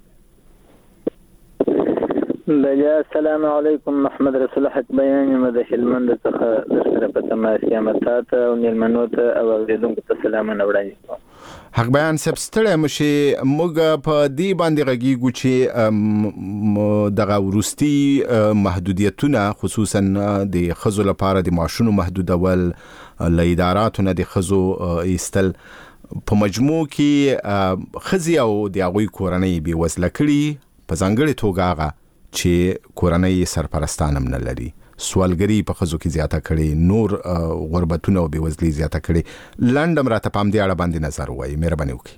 بیا السلام علیکم محمد رسول حق بیان مده هلمند څخه د سره په تماس کې متات او نیلمنو ته او اوریدونکو ته سلامونه وړاندې حق بیان سب ستړی مشي موږ په دې باندې غږیږو چې دغه ورستي محدودیتونه خصوصا د خزو لپاره د معاشونو محدودول له اداراتو نه د خزو ایستل په مجموع کې خزي او د هغوی کورنۍ بې وزله کړي په ځانګړې توګه هغه چې کورنۍ سرپرستان هم نه لري سوالګری په خزو کې زیاته کړي نور غربتونه او بېوزلي زیاته کړي لنډم راته پام دې اړه باندې نظر وایي مهرباني وکړي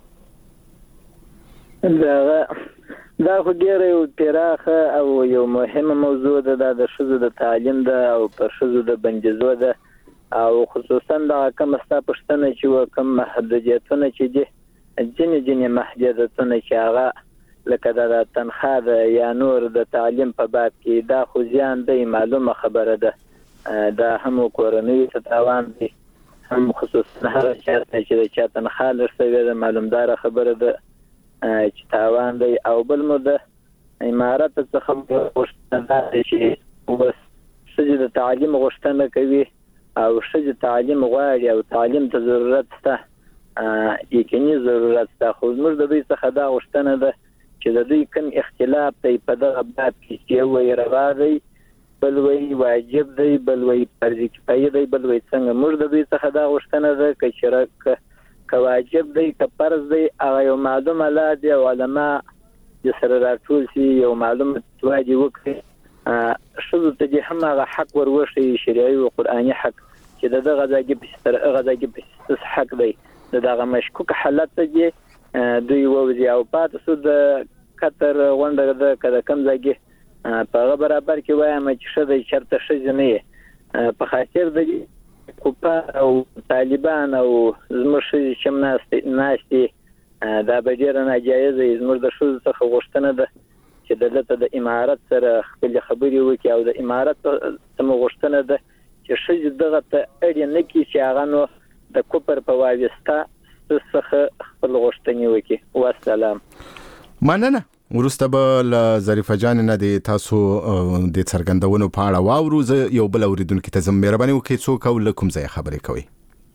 دا خو ډېره یو پراخه او یو مهمه موضوع ده دا د ښځو د تعلیم ده او پر ښځو د بندیزو ده او خصوصا دغه کومه ستا پوښتنه چې کوم محدودیتونه چې دي ځینې محدودیتونه چې هغه لکه د تنخواه ده یا نور د تعلیم په باب کې دا خو زیان دی معلومه خبره ده دا هم کورنۍ ته تاوان دی هم خصوصا هغه چاته چې د چا تنخواه لږ شوې ده معلومداره خبره ده چې تاوان دی او بل مو د امارت څخه غوښتنه ده چې اوس ښځې د تعلیم غوښتنه کوي او ښځې تعلیم غواړي او تعلیم ته ضرورت شته یقیني ضرورت شته خو زموږ د دوی څخه دا غوښتنه ده چې د دوی کوم اختلاف دی په دغه باب کې چې یو وایي روا دی بل وایي واجب دی بل وایي فرض کفایي دی بل وایي څنګه موږ د دوی څخه دا غوښتنه ده که واجب دی که فرض دی هغه یو معلومه لار دی او علما د سره راټول شي یو معلومه فتوا وکړي ښځو ته دې هم هغه حق ور وښیي شرعي او قرآني حق چې د دغه غذاګي په حق دی د دغه مشکوک حالت ته دوی ووځي او پاتې سو د قطر غونډه ده که د کوم ځای کې په هغه برابر کې وایم چې ښځه چېرته ښځې نه یې په خاطر د کفار او طالبان او زموږ ښځې چې هم ناستې دا به ډیره ناجایزه زموږ د ښځو څخه غوښتنه ده چې دلته د امارت سره خپل خبرې وکړي او د امارت څخه غوښتنه ده چې ښځې دغه ته اړ نه کړي چې هغه نو د کوپر په واسطه څخه خپل غوښتنې وکړي. والسلام. مننه. ورسته به ظریفه جان نه د تاسو د څرګندونو په اړه واورو. زه یو بل اوریدونکو ته زم مهرباني وکړئ څوک او کوم ځای خبرې کوي.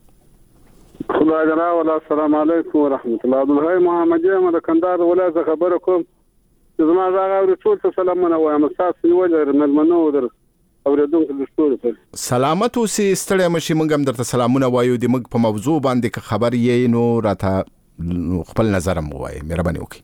خدای جناب ولا السلام علیکم ورحمت الله. عبدالحی محمدی یم د کندهار ولایت خبره کوم. زما زغه او ټول ته سلامونه وایم. تاسو نیول ملمنو در اوریدونکو د ټول ته سلامت اوسئ. ستړی مشي. موږ هم درته سلامونه وایو. د موږ په موضوع باندې خبر یې نو راته خپل نظر مو وایي. مهرباني وکړئ.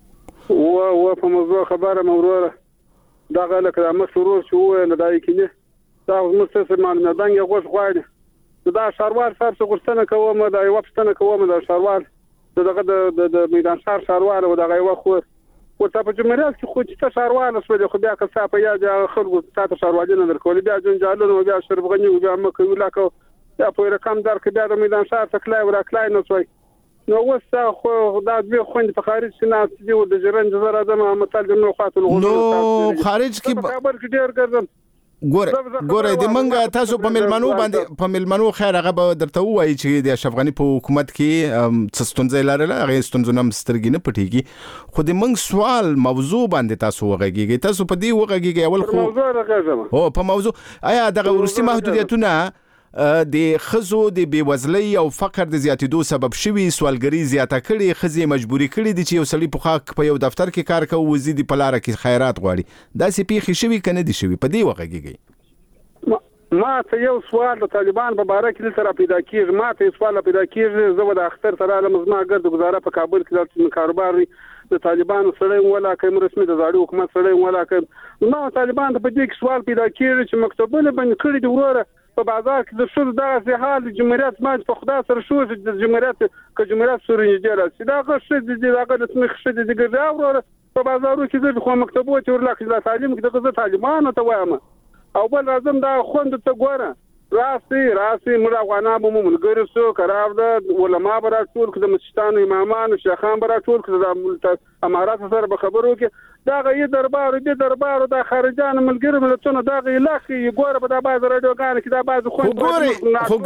و په موضوع خبره موروره دا غلک د مشورو شو نه دای کینه دا مستثمر معلومات یې غوښ غواړي دا شاروال سره غوښتنه کوم دا یو غوښتنه کوم دا شاروال دغه د میدان شهر شاروال او دغه یو خو ورته په جمهوریت کې خو چې شاروال سره خو بیا که څه په یاد خلکو تاسو شاروالونه درکول بیا جنجالونه بیا شربغنی بیا مکه ولاکو یا په رقم در کې بیا د میدان شهر تکلای ورکلای نه شوی نو وسه خو دا دوی خوند په خارج کې نه دي د جرن زره د محمد نو خاطر نو خارج کې خبر کې ډیر ګرځم ګوره د منګه تاسو په ملمنو باندې په ملمنو خیر هغه به درته وایي چې د اشرف غنی په حکومت کې څه ستونزې لرله هغه ستونزونه سترګې نه پټيږي خو د منګ سوال موضوع باندې تاسو وغږیږئ تاسو په دې وغږیږئ اول خو موضوع راغزم او په موضوع آیا دغه ورستي محدودیتونه د خزو د بیوزلۍ او فقر د زیاتېدو سبب شوي سوالګری زیاته کړي خزې مجبوري کړي دي چې یو سړی په خاک په یو دفتر کې کار کوي وزي د پلاره کې خیرات غواړي دا سي پیخي شوي کنه دي شوي په دې وغږیږي ما ته یو سوال د طالبان په باره کې تر پیدا کیږي ما ته سوال پیدا کیږي زه د اختر تر عالم زما ګرد گزاره په کابل کې د کاروبار د طالبان سره ولا کوم رسمي د زاړو حکومت سره ولا کوم ما طالبان په دې کې سوال پیدا کیږي چې مکتوبونه باندې کړی دی وروره په بازار کې د شور دغه حال جمهوریت ما په خدا سره شو د جمهوریت ک جمهوریت سره نه راځي دا غوښتل دي دا غوښتل خشه دي ګرځاو په بازارو کې د خو مکتبو چې ورلکه د تعلیم کې دغه طالبان ته وایم او بل راځم دا خوند ته ګوره راسي موږ افغانان مو ملګری سو قرار ده علما برا ټول د مسجدانو امامان شیخان برا ټول د امارات سره به خبرو کې دا غي دربار د خارجان ملګری ملتونه دا غي لاخي ګوره په د باز رادیوګان کې دا باز خو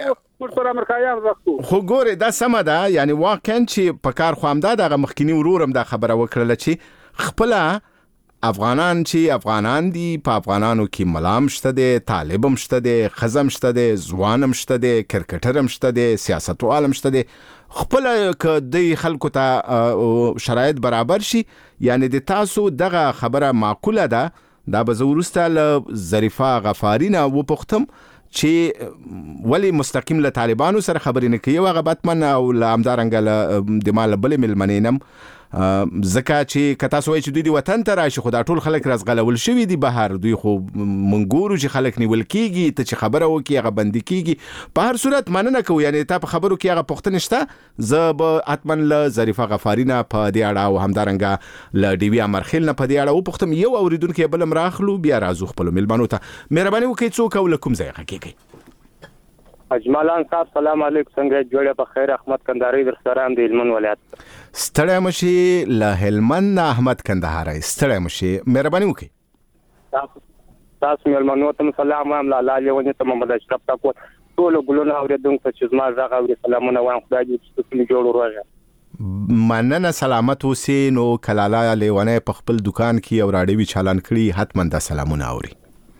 ګوره دا سم ده یعنی واقعا چې په کار خو هم دا مخکینی ورورم دا خبره وکړه چې خپل افغانان چې افغانان دي په افغانانو کې ملام شته دي طالبم شته دي خزم شته دي ځوانم شته دي کرکټرم شته دي سیاستوالم شته دي خپل ک د خلکو ته شرایط برابر شي یعنی د تاسو دغه خبره معقوله ده دا به زورسته ل ظریفه غفارینا و پختم چې ولی مستقیم له طالبانو سره خبرې نه کوي هغه باتمن او لامدارنګ د مال بل ملمنینم زکه چې کتا سوې چې دوی وطن ته راشي خو دا ټول خلک رازغلول شوی دي بهر دوی خو منګورو چې خلک نیول کیږي ته چې خبره وکي هغه بندي کیږي په هر صورت مننه کوي یعنی ته په خبرو کې هغه پښتنه شته ز به اتمن ل ظریفه غفارینا په دې اړه او همدارنګه ل ډي وی امرخیل نه په دې اړه او پښتم یو اوریدونکو بل مراخلو بیا رازو خپل ملمنو ته مهرباني وکړئ څوک ولکم ځای حقیقي اجمالان صاحب سلام علیکم څنګه جوړه په خیر احمد کندهاری در سره ام د هلمند ولایت ستړی مشي له هلمند احمد کندهاری ستړی مشي مهرباني وکړئ تاسو ملمنو ته سلام ام لا لیونی ته محمد اشرف تاسو ټول ګلونه اوریدونکو چې زما زغه او سلامونه وایم خدای دې ستاسو جوړ وروغه مننه سلامت اوسئ نو کلاله لیونه په خپل دکان کې او راډیوي چالان کړی حتما د سلامونه اوري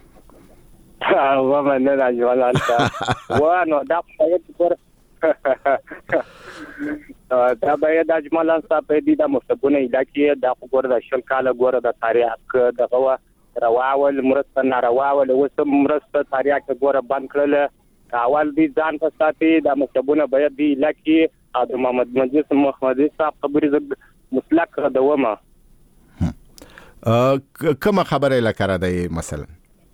ومنه راجوالان وانو دا په دا باید اجمالان صاحب دې د مستبونه علاقې د خبر د شل کاله ګوره د تاریخ دغه رواول مرسته نارواول وسم مرسته تاریخ ګوره بند کړل اول دې ځان په ساتي د مستبونه باید دی علاقې د محمد مجلس محمدي صاحب خبرې مطلق دومه کومه خبره لکره دی مثلا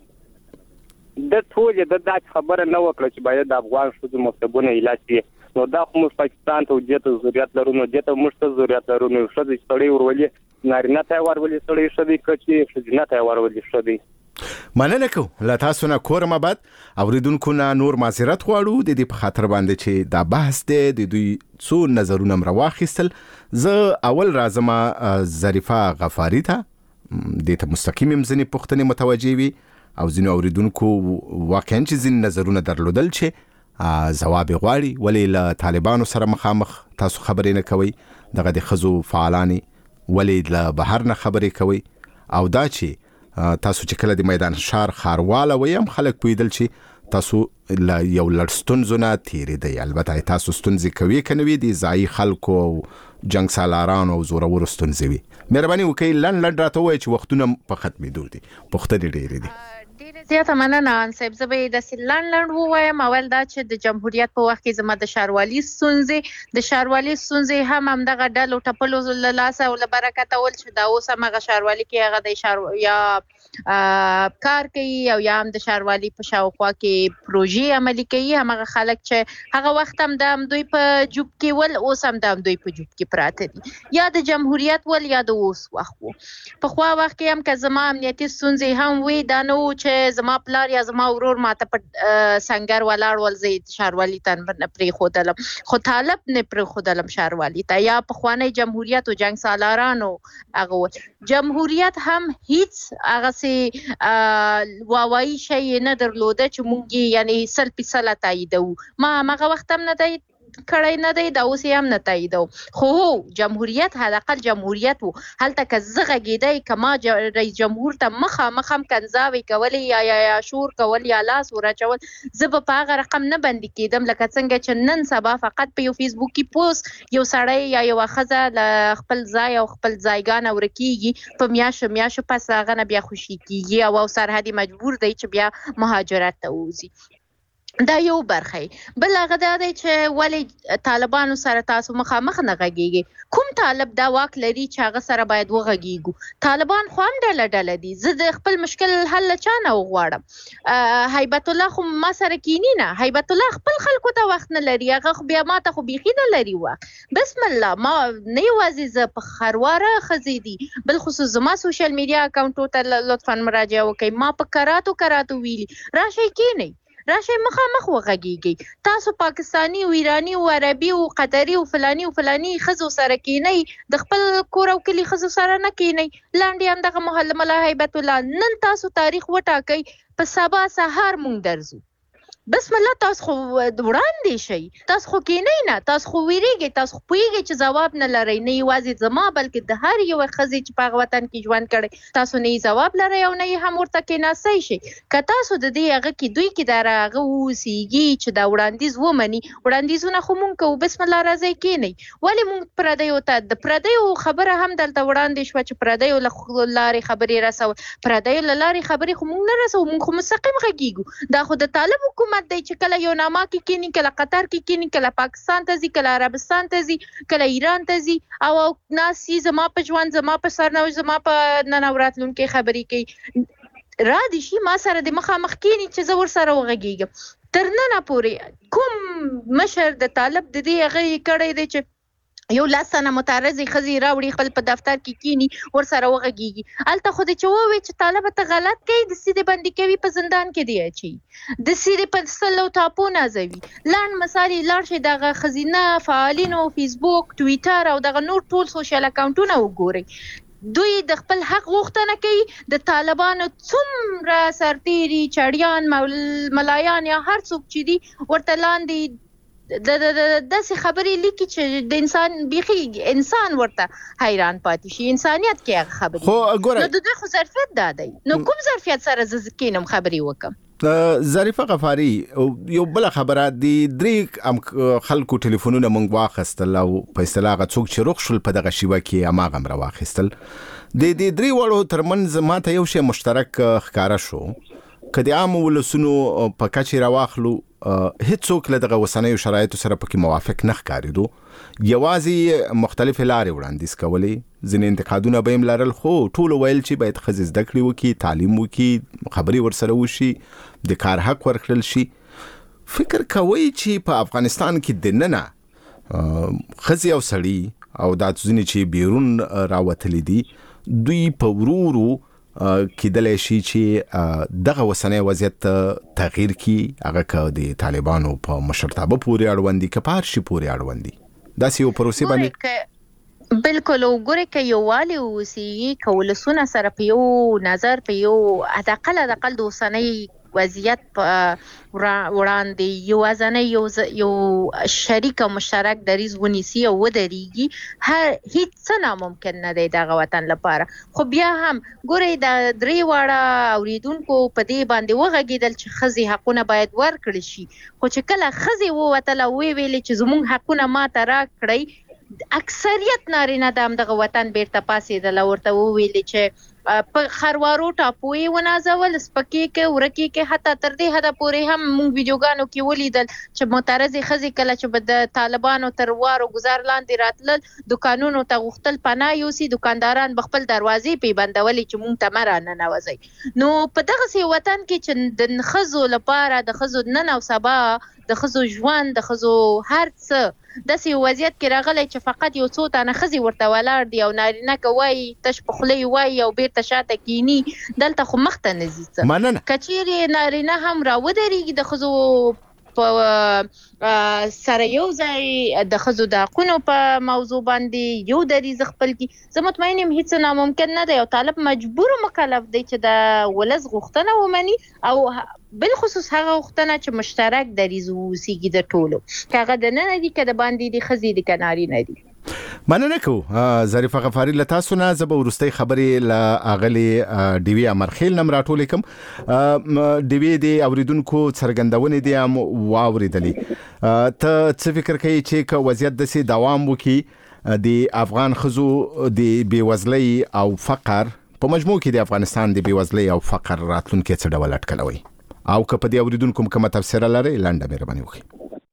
د ټول د خبره نه وکړه چې باید د افغان شوزو مستبونه علاج نو دا خو پاکستان ته جته ضرورت لرونو جته مشته ضرورت لرونو شته ستړي ورولې نارینه ته ورولې ستړي شدي کچې شدي نه ته ورولې شدي مننه کو لا تاسو نه کورم بعد اوریدونکو نه نور معذرت غواړو د دې په خاطر باندې چې دا بحث دی د دوی څو نظرونه مراوخیستل. زه اول راځم ظریفه غفاری ته د ته مستقیم مزنی پښتنې متوجي وي او ځینو اوریدونکو واقعا چې ځین نظرونه درلودل چې جواب غواړي ولې له طالبانو سره مخامخ تاسو خبرې نه کوي دغه د خزو فعالانی ولې له بهر نه خبرې کوي او دا چې تاسو چې کله د میدان شهر خارواله ویم خلک پویدل چې تاسو یو لړستون زونه تیری دی. البته تاسو ستونزې کوي کنوي د ځای خلکو جنگ سالاران او زورور ستونزې وي. مهرباني وکړئ لن راته وایي چې وختونه په ختمېدو دي پوښتنې ډېرې دي. ډیره زیاته مننه انصب زبې د سلان وایم اول دا چې د جمهوریت په وخت کې زما د شاروالي ستونزې هم دغه ډلو ټپلو لاسه او برکت اول چې دا اوس هغه شاروالي کې هغه د یا کار کوي او یا هم د شاروالي په شاوخوا کې پروژې عملي کوي. هغه خلک چې هغه وخت هم د دوی په جوب کې ول اوس هم د دوی په جوب کې پراته دي یا د جمهوریت ول یا د اوس وخت په خوا وخت کې هم که زما امنیتي ستونزې هم وي دا نو چې زما پلار یا زما ورور ماته په سنگر ولاړ ول زه شاروالي ته پرې خودلم خو طالب نه پرې خودلم شاروالي ته یا په خوانی جمهوریت او جنگ سالارانو هغه جمهوریت هم هیڅ هغه سي واوای شي نه درلوده چې مونږ یعنی 100% تاییدو ما هغه وخت هم نه دی کړای نه دی دا اوس هم نه تاییدو خو جمهوریت حداقل جمهوریت وو هلته که زغه گیدای کما رئیس جمهور ته مخم کنځاوي کولی یا شور کول یا لاس ورچول زب په هغه رقم نه باندې کېدم لکه څنګه چې نن سبا فقط په یو فیسبوکي پوسټ یو سړی یا یو خزه خپل ځای او خپل ځایګان ورکیږي په میاشو پس هغه نه بیا خوشي کیږي او سرحدي مجبور دی چې بیا مهاجرت ته وځي. دا یو برخه بل هغه دا دی چې ولی طالبانو سره تاسو مخامخ نه غږیږي کوم طالب دا واک لري چې هغه سره باید وغږیږو. طالبان خو هم ډله دي زه د خپل مشکل حل چانه وغواړم. هیبت الله خو ما سره کینی نه هیبت الله خپل خلکو ته وخت نه لري هغه خو بیا ماته خو بیخي نه لري وخت. بسم الله ما نه یوازې ز په خرواره خزیدي بل خصوص زما سوشل میډیا اکاونټو ته لطفا مراجعه وکړئ ما په کراتو ویلي راشي کینی راشي مخامخ وغږیږي تاسو پاکستانی او ایرانی او عربي او قطري او فلاني خزو سره کینی د خپل کور او کلی خزو سره نه کینی لاندې هم دغه محل ملا هیبت الله نن تاسو تاریخ وټاکئ په سبا سهار مونږ درځو بسم الله تاسو خو وړاندې شي تاسو خو کینی نه تاسو خو ویریږئ تاسو خو پوهیږئ چې ځواب نه لرئ نه یوازې زما بلکې د هر یو ښځې چې په هغه وطن کې ژوند کړی تاسو نه ځواب لرئ او نه هم ورته کېناستی شئ. که تاسو د دې هغه کې دوی کې د هغه اوسیږي چې دا وړاندیز ومني وړاندیزونه خو مونږ کوو بسم الله راځئ کینئ ولې مونږ پردیو ته د پردیو خبره هم دلته وړاندې شوه چې پردیو له لارې خبرې رسول پردیو له لارې خبرې خو مونږ نه رسو مونږ خو مستقیم غږیږو. دا خو د طالب حکومت دی چې کله یو نامه کې کینی کله قطر کې کینی کله پاکستان ته ځي کله عربستان ته ځي کله ایران ته ځي او ناسي زما په ژوند زما په سرنوشت زما په ننوراتلون کې خبرې کوي را دي شي ما سره د مخامخ کینی چې زه ور سره وغږیږم تر نن پورې کوم مشر د طالب د دې هغه کړی دی چې یو لاسنه متعرضی خزي راوړي خپل په دفتر کې کینی ور سره وغږیږي الته خو د چووي چې طالب ته غلط کوي د سیده باندې کوي په زندان کې دی اچي د سیده په سلو ټاپو نازوي لاند مثالي لاړ شي دغه خزینه فعالینو فیسبوک ټویټر او دغه نور ټول سوشل اکاونټونه وګوري دوی د خپل حق غوښتنه کوي د طالبانو څومره سرتيري چړیان ملایان یا هر څوک چې دي ورته لاندې د داسې خبرې لیکي چې د انسان بيخي انسان ورته حیران پاتې شي انسانيت کې هغه خبرې خو ګوره نو د دوی خو ظرفیت دادی نو کوم ظرفیت سره زکینم خبرې وکم. ظریفه غفاری یو بل خبره دی درې خلکو ټلیفونونه مونږ واخستل او په اصطلاح څوک چې روغ شول په دغه شیوه کې اماغه مر واخستل د دې درې وړو ترمنځ ماته یو شی مشترک ښکارا شو کدي عام ولسونو په کچې راواخلو هیڅوک له دغه وسنیو شرایطو سره پکې موافق نه ښکارېدو یوازې مختلف لارې وړاندیز کولې ځینې انتقادونه به یې لرل خو ټول ویل چې باید ښځې زده کړې وکړي تعلیم وکړي خبرې ورسره وشي د کار حق ورکړل شي. فکر کوئ چې په افغانستان کې دننه ښځې او سړي او دا ځینې چې بیرون راوتلي دي دوی په ورو کېدلی شي چې دغه وسنۍ وضعیت تغییر کی هغه که د طالبانو په مشرتابه پورې اړوند دي که په هر شي پورې اړوند دي داسې یو پروسې باندې بالکل وګورئ که یووالی ووسي که ولسونه سره په یو نظر په یو حداقل د اوسنۍ وضعیت وړاندې یوازنۍ یو شریک او مشترک دریځ ونیسي او ودرېږي هیڅ څه ناممکن نه دی دغه وطن لپاره. خو بیا هم ګورئ د درې واړه اوریدونکو په دې باندې وغږېدل چې ښځې حقونه باید ورکړل شي، خو چې کله ښځې ووتله ویلې چې زموږ حقونه ماته راکړئ، اکثریت نارینه د همدغه وطن بیرته پاڅېدله، ورته وویلې چې په خروارو ټاپو یې ونازول، سپکې کې ورکې کې، حتی تر دې حده پورې هم موږ ویډیوګانو کې ولیدل چې معترضې ښځې کله چې به د طالبانو تر وار او گزار لاندې راتلل دکانونو ته غوښتل پناه یوسي، دکانداران به خپل دروازې پې بندولې چې موږ ته مه راننوځئ. نو په دغسې وطن کې چې د ښځو لپاره د ښځو نن او سبا د ښځو ژوند د ښځو هر څه داسې یو وضعیت کې راغلی چې فقط یو څو تنه ښځې ورته ولاړ دي او نارینه که وایي تش په خوله یې وایي او بیرته شاته کینی، دلته خو مخته نه ځي څه. که چیرې نارینه هم راودرېږي د ښځو په سره یو ځای د ښځو د حقونو په موضوع باندې یو دریځ خپل کړي، زه مطمئن یم هیڅ ناممکن نه دی او طالب مجبور و مکلف دی چې د ولس غوښتنه ومني او بالخصوص هغه غوښتنه چې مشترک دریځ ووسیږي د ټولو، که هغه دننه دي که د باندې دي ښځې دي که نارینه دي. مننه کوو ظریفه غفاری له تاسو نه. زه به وروستۍ خبرې له اغلې ډیوي امرخیل نه راټولې کوم. ډیوي د اوریدونکو څرګندونې دي هم واورېدلې. ته څه فکر کوي چې که وضعیت داسې دوام وکړي د افغان ښځو د بېوزلۍ او فقر په مجموع کې د افغانستان د بېوزلۍ او فقر راتلونکی څه ډول اټکلوي، او که په دې اوریدونکو کومه تبصره لرئ لنډه مهرباني وکړئ.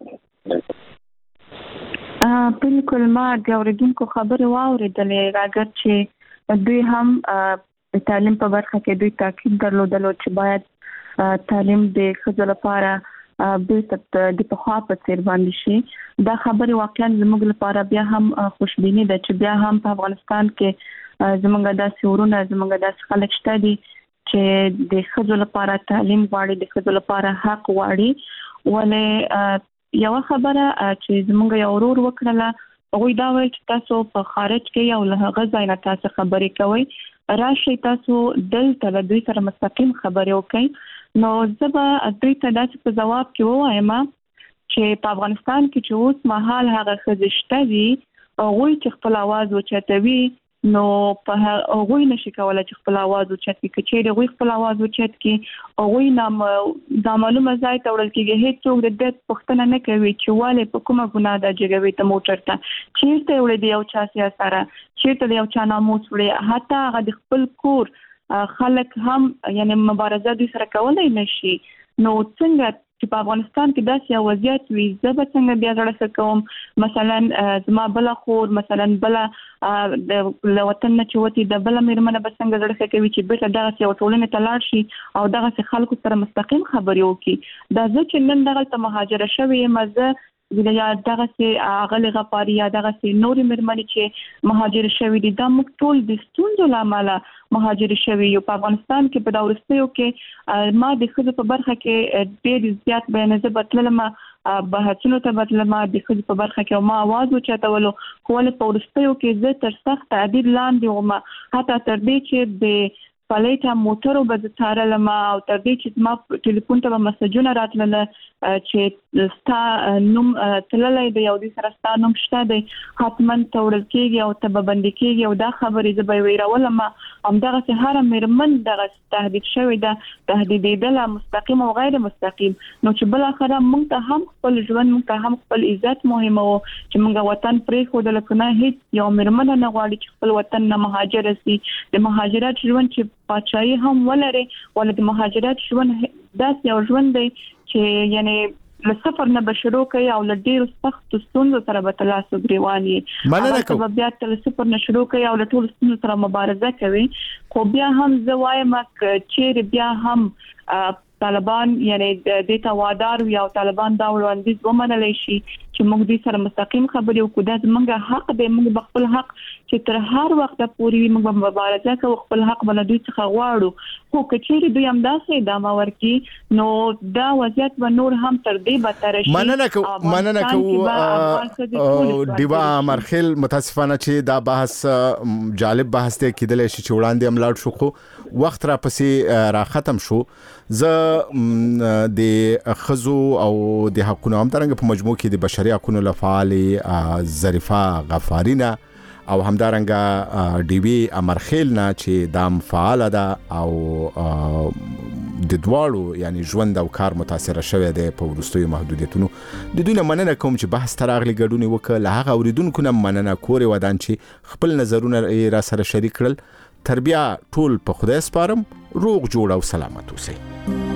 بالکل ما د اوریدونکو خبرې واورېدلې، اگر چې دوی هم د تعلیم په برخه کې دوی تاکید درلودلو چې باید تعلیم د ښځو لپاره بیرته د پخوا په څیر باندې شي. دا خبرې واقعا زموږ لپاره بیا هم خوشبیني ده چې بیا هم په افغانستان کې زموږ داسې ورونه زموږ داسې خلک شته دي چې د ښځو لپاره تعلیم غواړي، د ښځو لپاره حق غواړي. ولې یو خبره چې زموږ یو ورور وکړله، هغوی دا ویل چې تاسو په خارج کې یو له هغه ځای نه تاسو خبرې کوئ، راشئ تاسو دلته له دوی سره مستقیم خبرې وکړئ. نو زه به دوی ته داسې په ځواب کې ووایم چې په افغانستان کې چې اوس مهال هغه ښځې شته دي هغوی چې خپل اواز اوچتوي، نو په هغوی نشي کولی چې خپل اواز اوچت کړي. که چیرې هغوی خپل اواز اوچت کړي هغوی نامعلومه ځای ته وړل کېږي، هېڅوک د دې پوښتنه نه کوي چې ولې په کومه ګناه دا جګوي ته موټر ته چیرته وړي د یو چا سیاسره، چیرته د یو چا ناموس وړي، حتی هغه د خپل کور خلک هم یعنی مبارزه دوی سره کولی نشي. نو څنګه چې په افغانستان کې داسې یو وضعیت وي، زه به څنګه بیا زړه ښه کوم؟ مثلا زما بله خور مثلا بله له وطن نه چې وتې د بله مېرمنه به څنګه زړه ښه کوي چې بیرته دغسې یو ټولنې ته لاړ شي او دغسې خلکو سره مستقیم خبرې وکړي. دا زه چې نن دغلته مهاجره شوې یم، زه یا دغسې اغلې غفاري یا دغسې نورې مېرمنې چې مهاجر شوي دي، دا موږ ټول د ستونزو له امله مهاجر شوي یو. په افغانستان کې په دا وروستیو کې ما د ښځو په برخه کې ډېر زیات بیانې زه به تللم بحثونو ته به تلم د ښځو په برخه کې او ما اواز اوچتولو، خو ولې په وروستیو کې زه تر سخت تعدیل لاندې وم، حتی تر دې چې د پلیټه موټرو به زه څارلم او تر دې چې زما ټلیفون ته به مسجونه راتلله چې ستا نوم تللی دی او دوی سره ستا نوم شته دی، حتما ته وړل کېږي او ته به بندي کېږي، او دا خبرې زه به یې ویرولم. همدغسې هره مېرمن دغسې تهدید شوې ده، تهدیدېدله مستقیم او غیر مستقیم. نو چې بالاخره موږ ته هم خپل ژوند، موږ ته هم خپل عزت مهمه و چې موږ وطن پرېښودله، که نه هېڅ یو مېرمنه نه غواړي چې خپل وطن نه مهاجره سي. د مهاجرت ژوند چې پاچاهي هم ولري، ولې د مهاجرت ژوند داسې یو ژوند دی چې یعنی له صفر نه به شروع کوي او له ډېرو سختو ستونزو سره به ته لاس وګرېوان یې، هغه به بیا ته له صفر نه شروع کوي او له ټولو ستونزو سره مبارزه کوي. خو بیا هم زه وایم که چیرې بیا هم طالبان یعنی د توادار یا طالبان دا وړاندیز ومنل شي چې موږ دې سره مستقیم خبرې وکړو دا زموږ حق دی موږ خپل حق چې تر هر وخت پورې موږ مبارزه کوو خپل حق بل دوی څخه غواړو خو کچېری دوی هم داسې ادامه ورکړي نو دا وضعیت و نور هم تر دې بدتر شي مننه کوو دیوا مرخل متاسفانه چې دا بحث جالب بحث دی کېدل شي چې وړاندې املاړ شو خو وخت را پسې را ختم شو ز د خزو او د حقوقو هم ترنګ په مجموع کې د بشري حقوقو لفعال ظریفه غفارینا او همدارنګه ډي وي امرخیل نه چې دام فعال ده او د دواړو یعنی ژوند او کار متاثر شوی دی په ورستیو محدودیتونو د دوی نه مننه کوم چې بحث تراغلي ګډونی وکړه له هغه اوریدونکو نه مننه کورې ودان چې خپل نظرونه را سره شریک کړل تربیه ټول په خدای سپارم روغ جوړ او سلامت اوسئ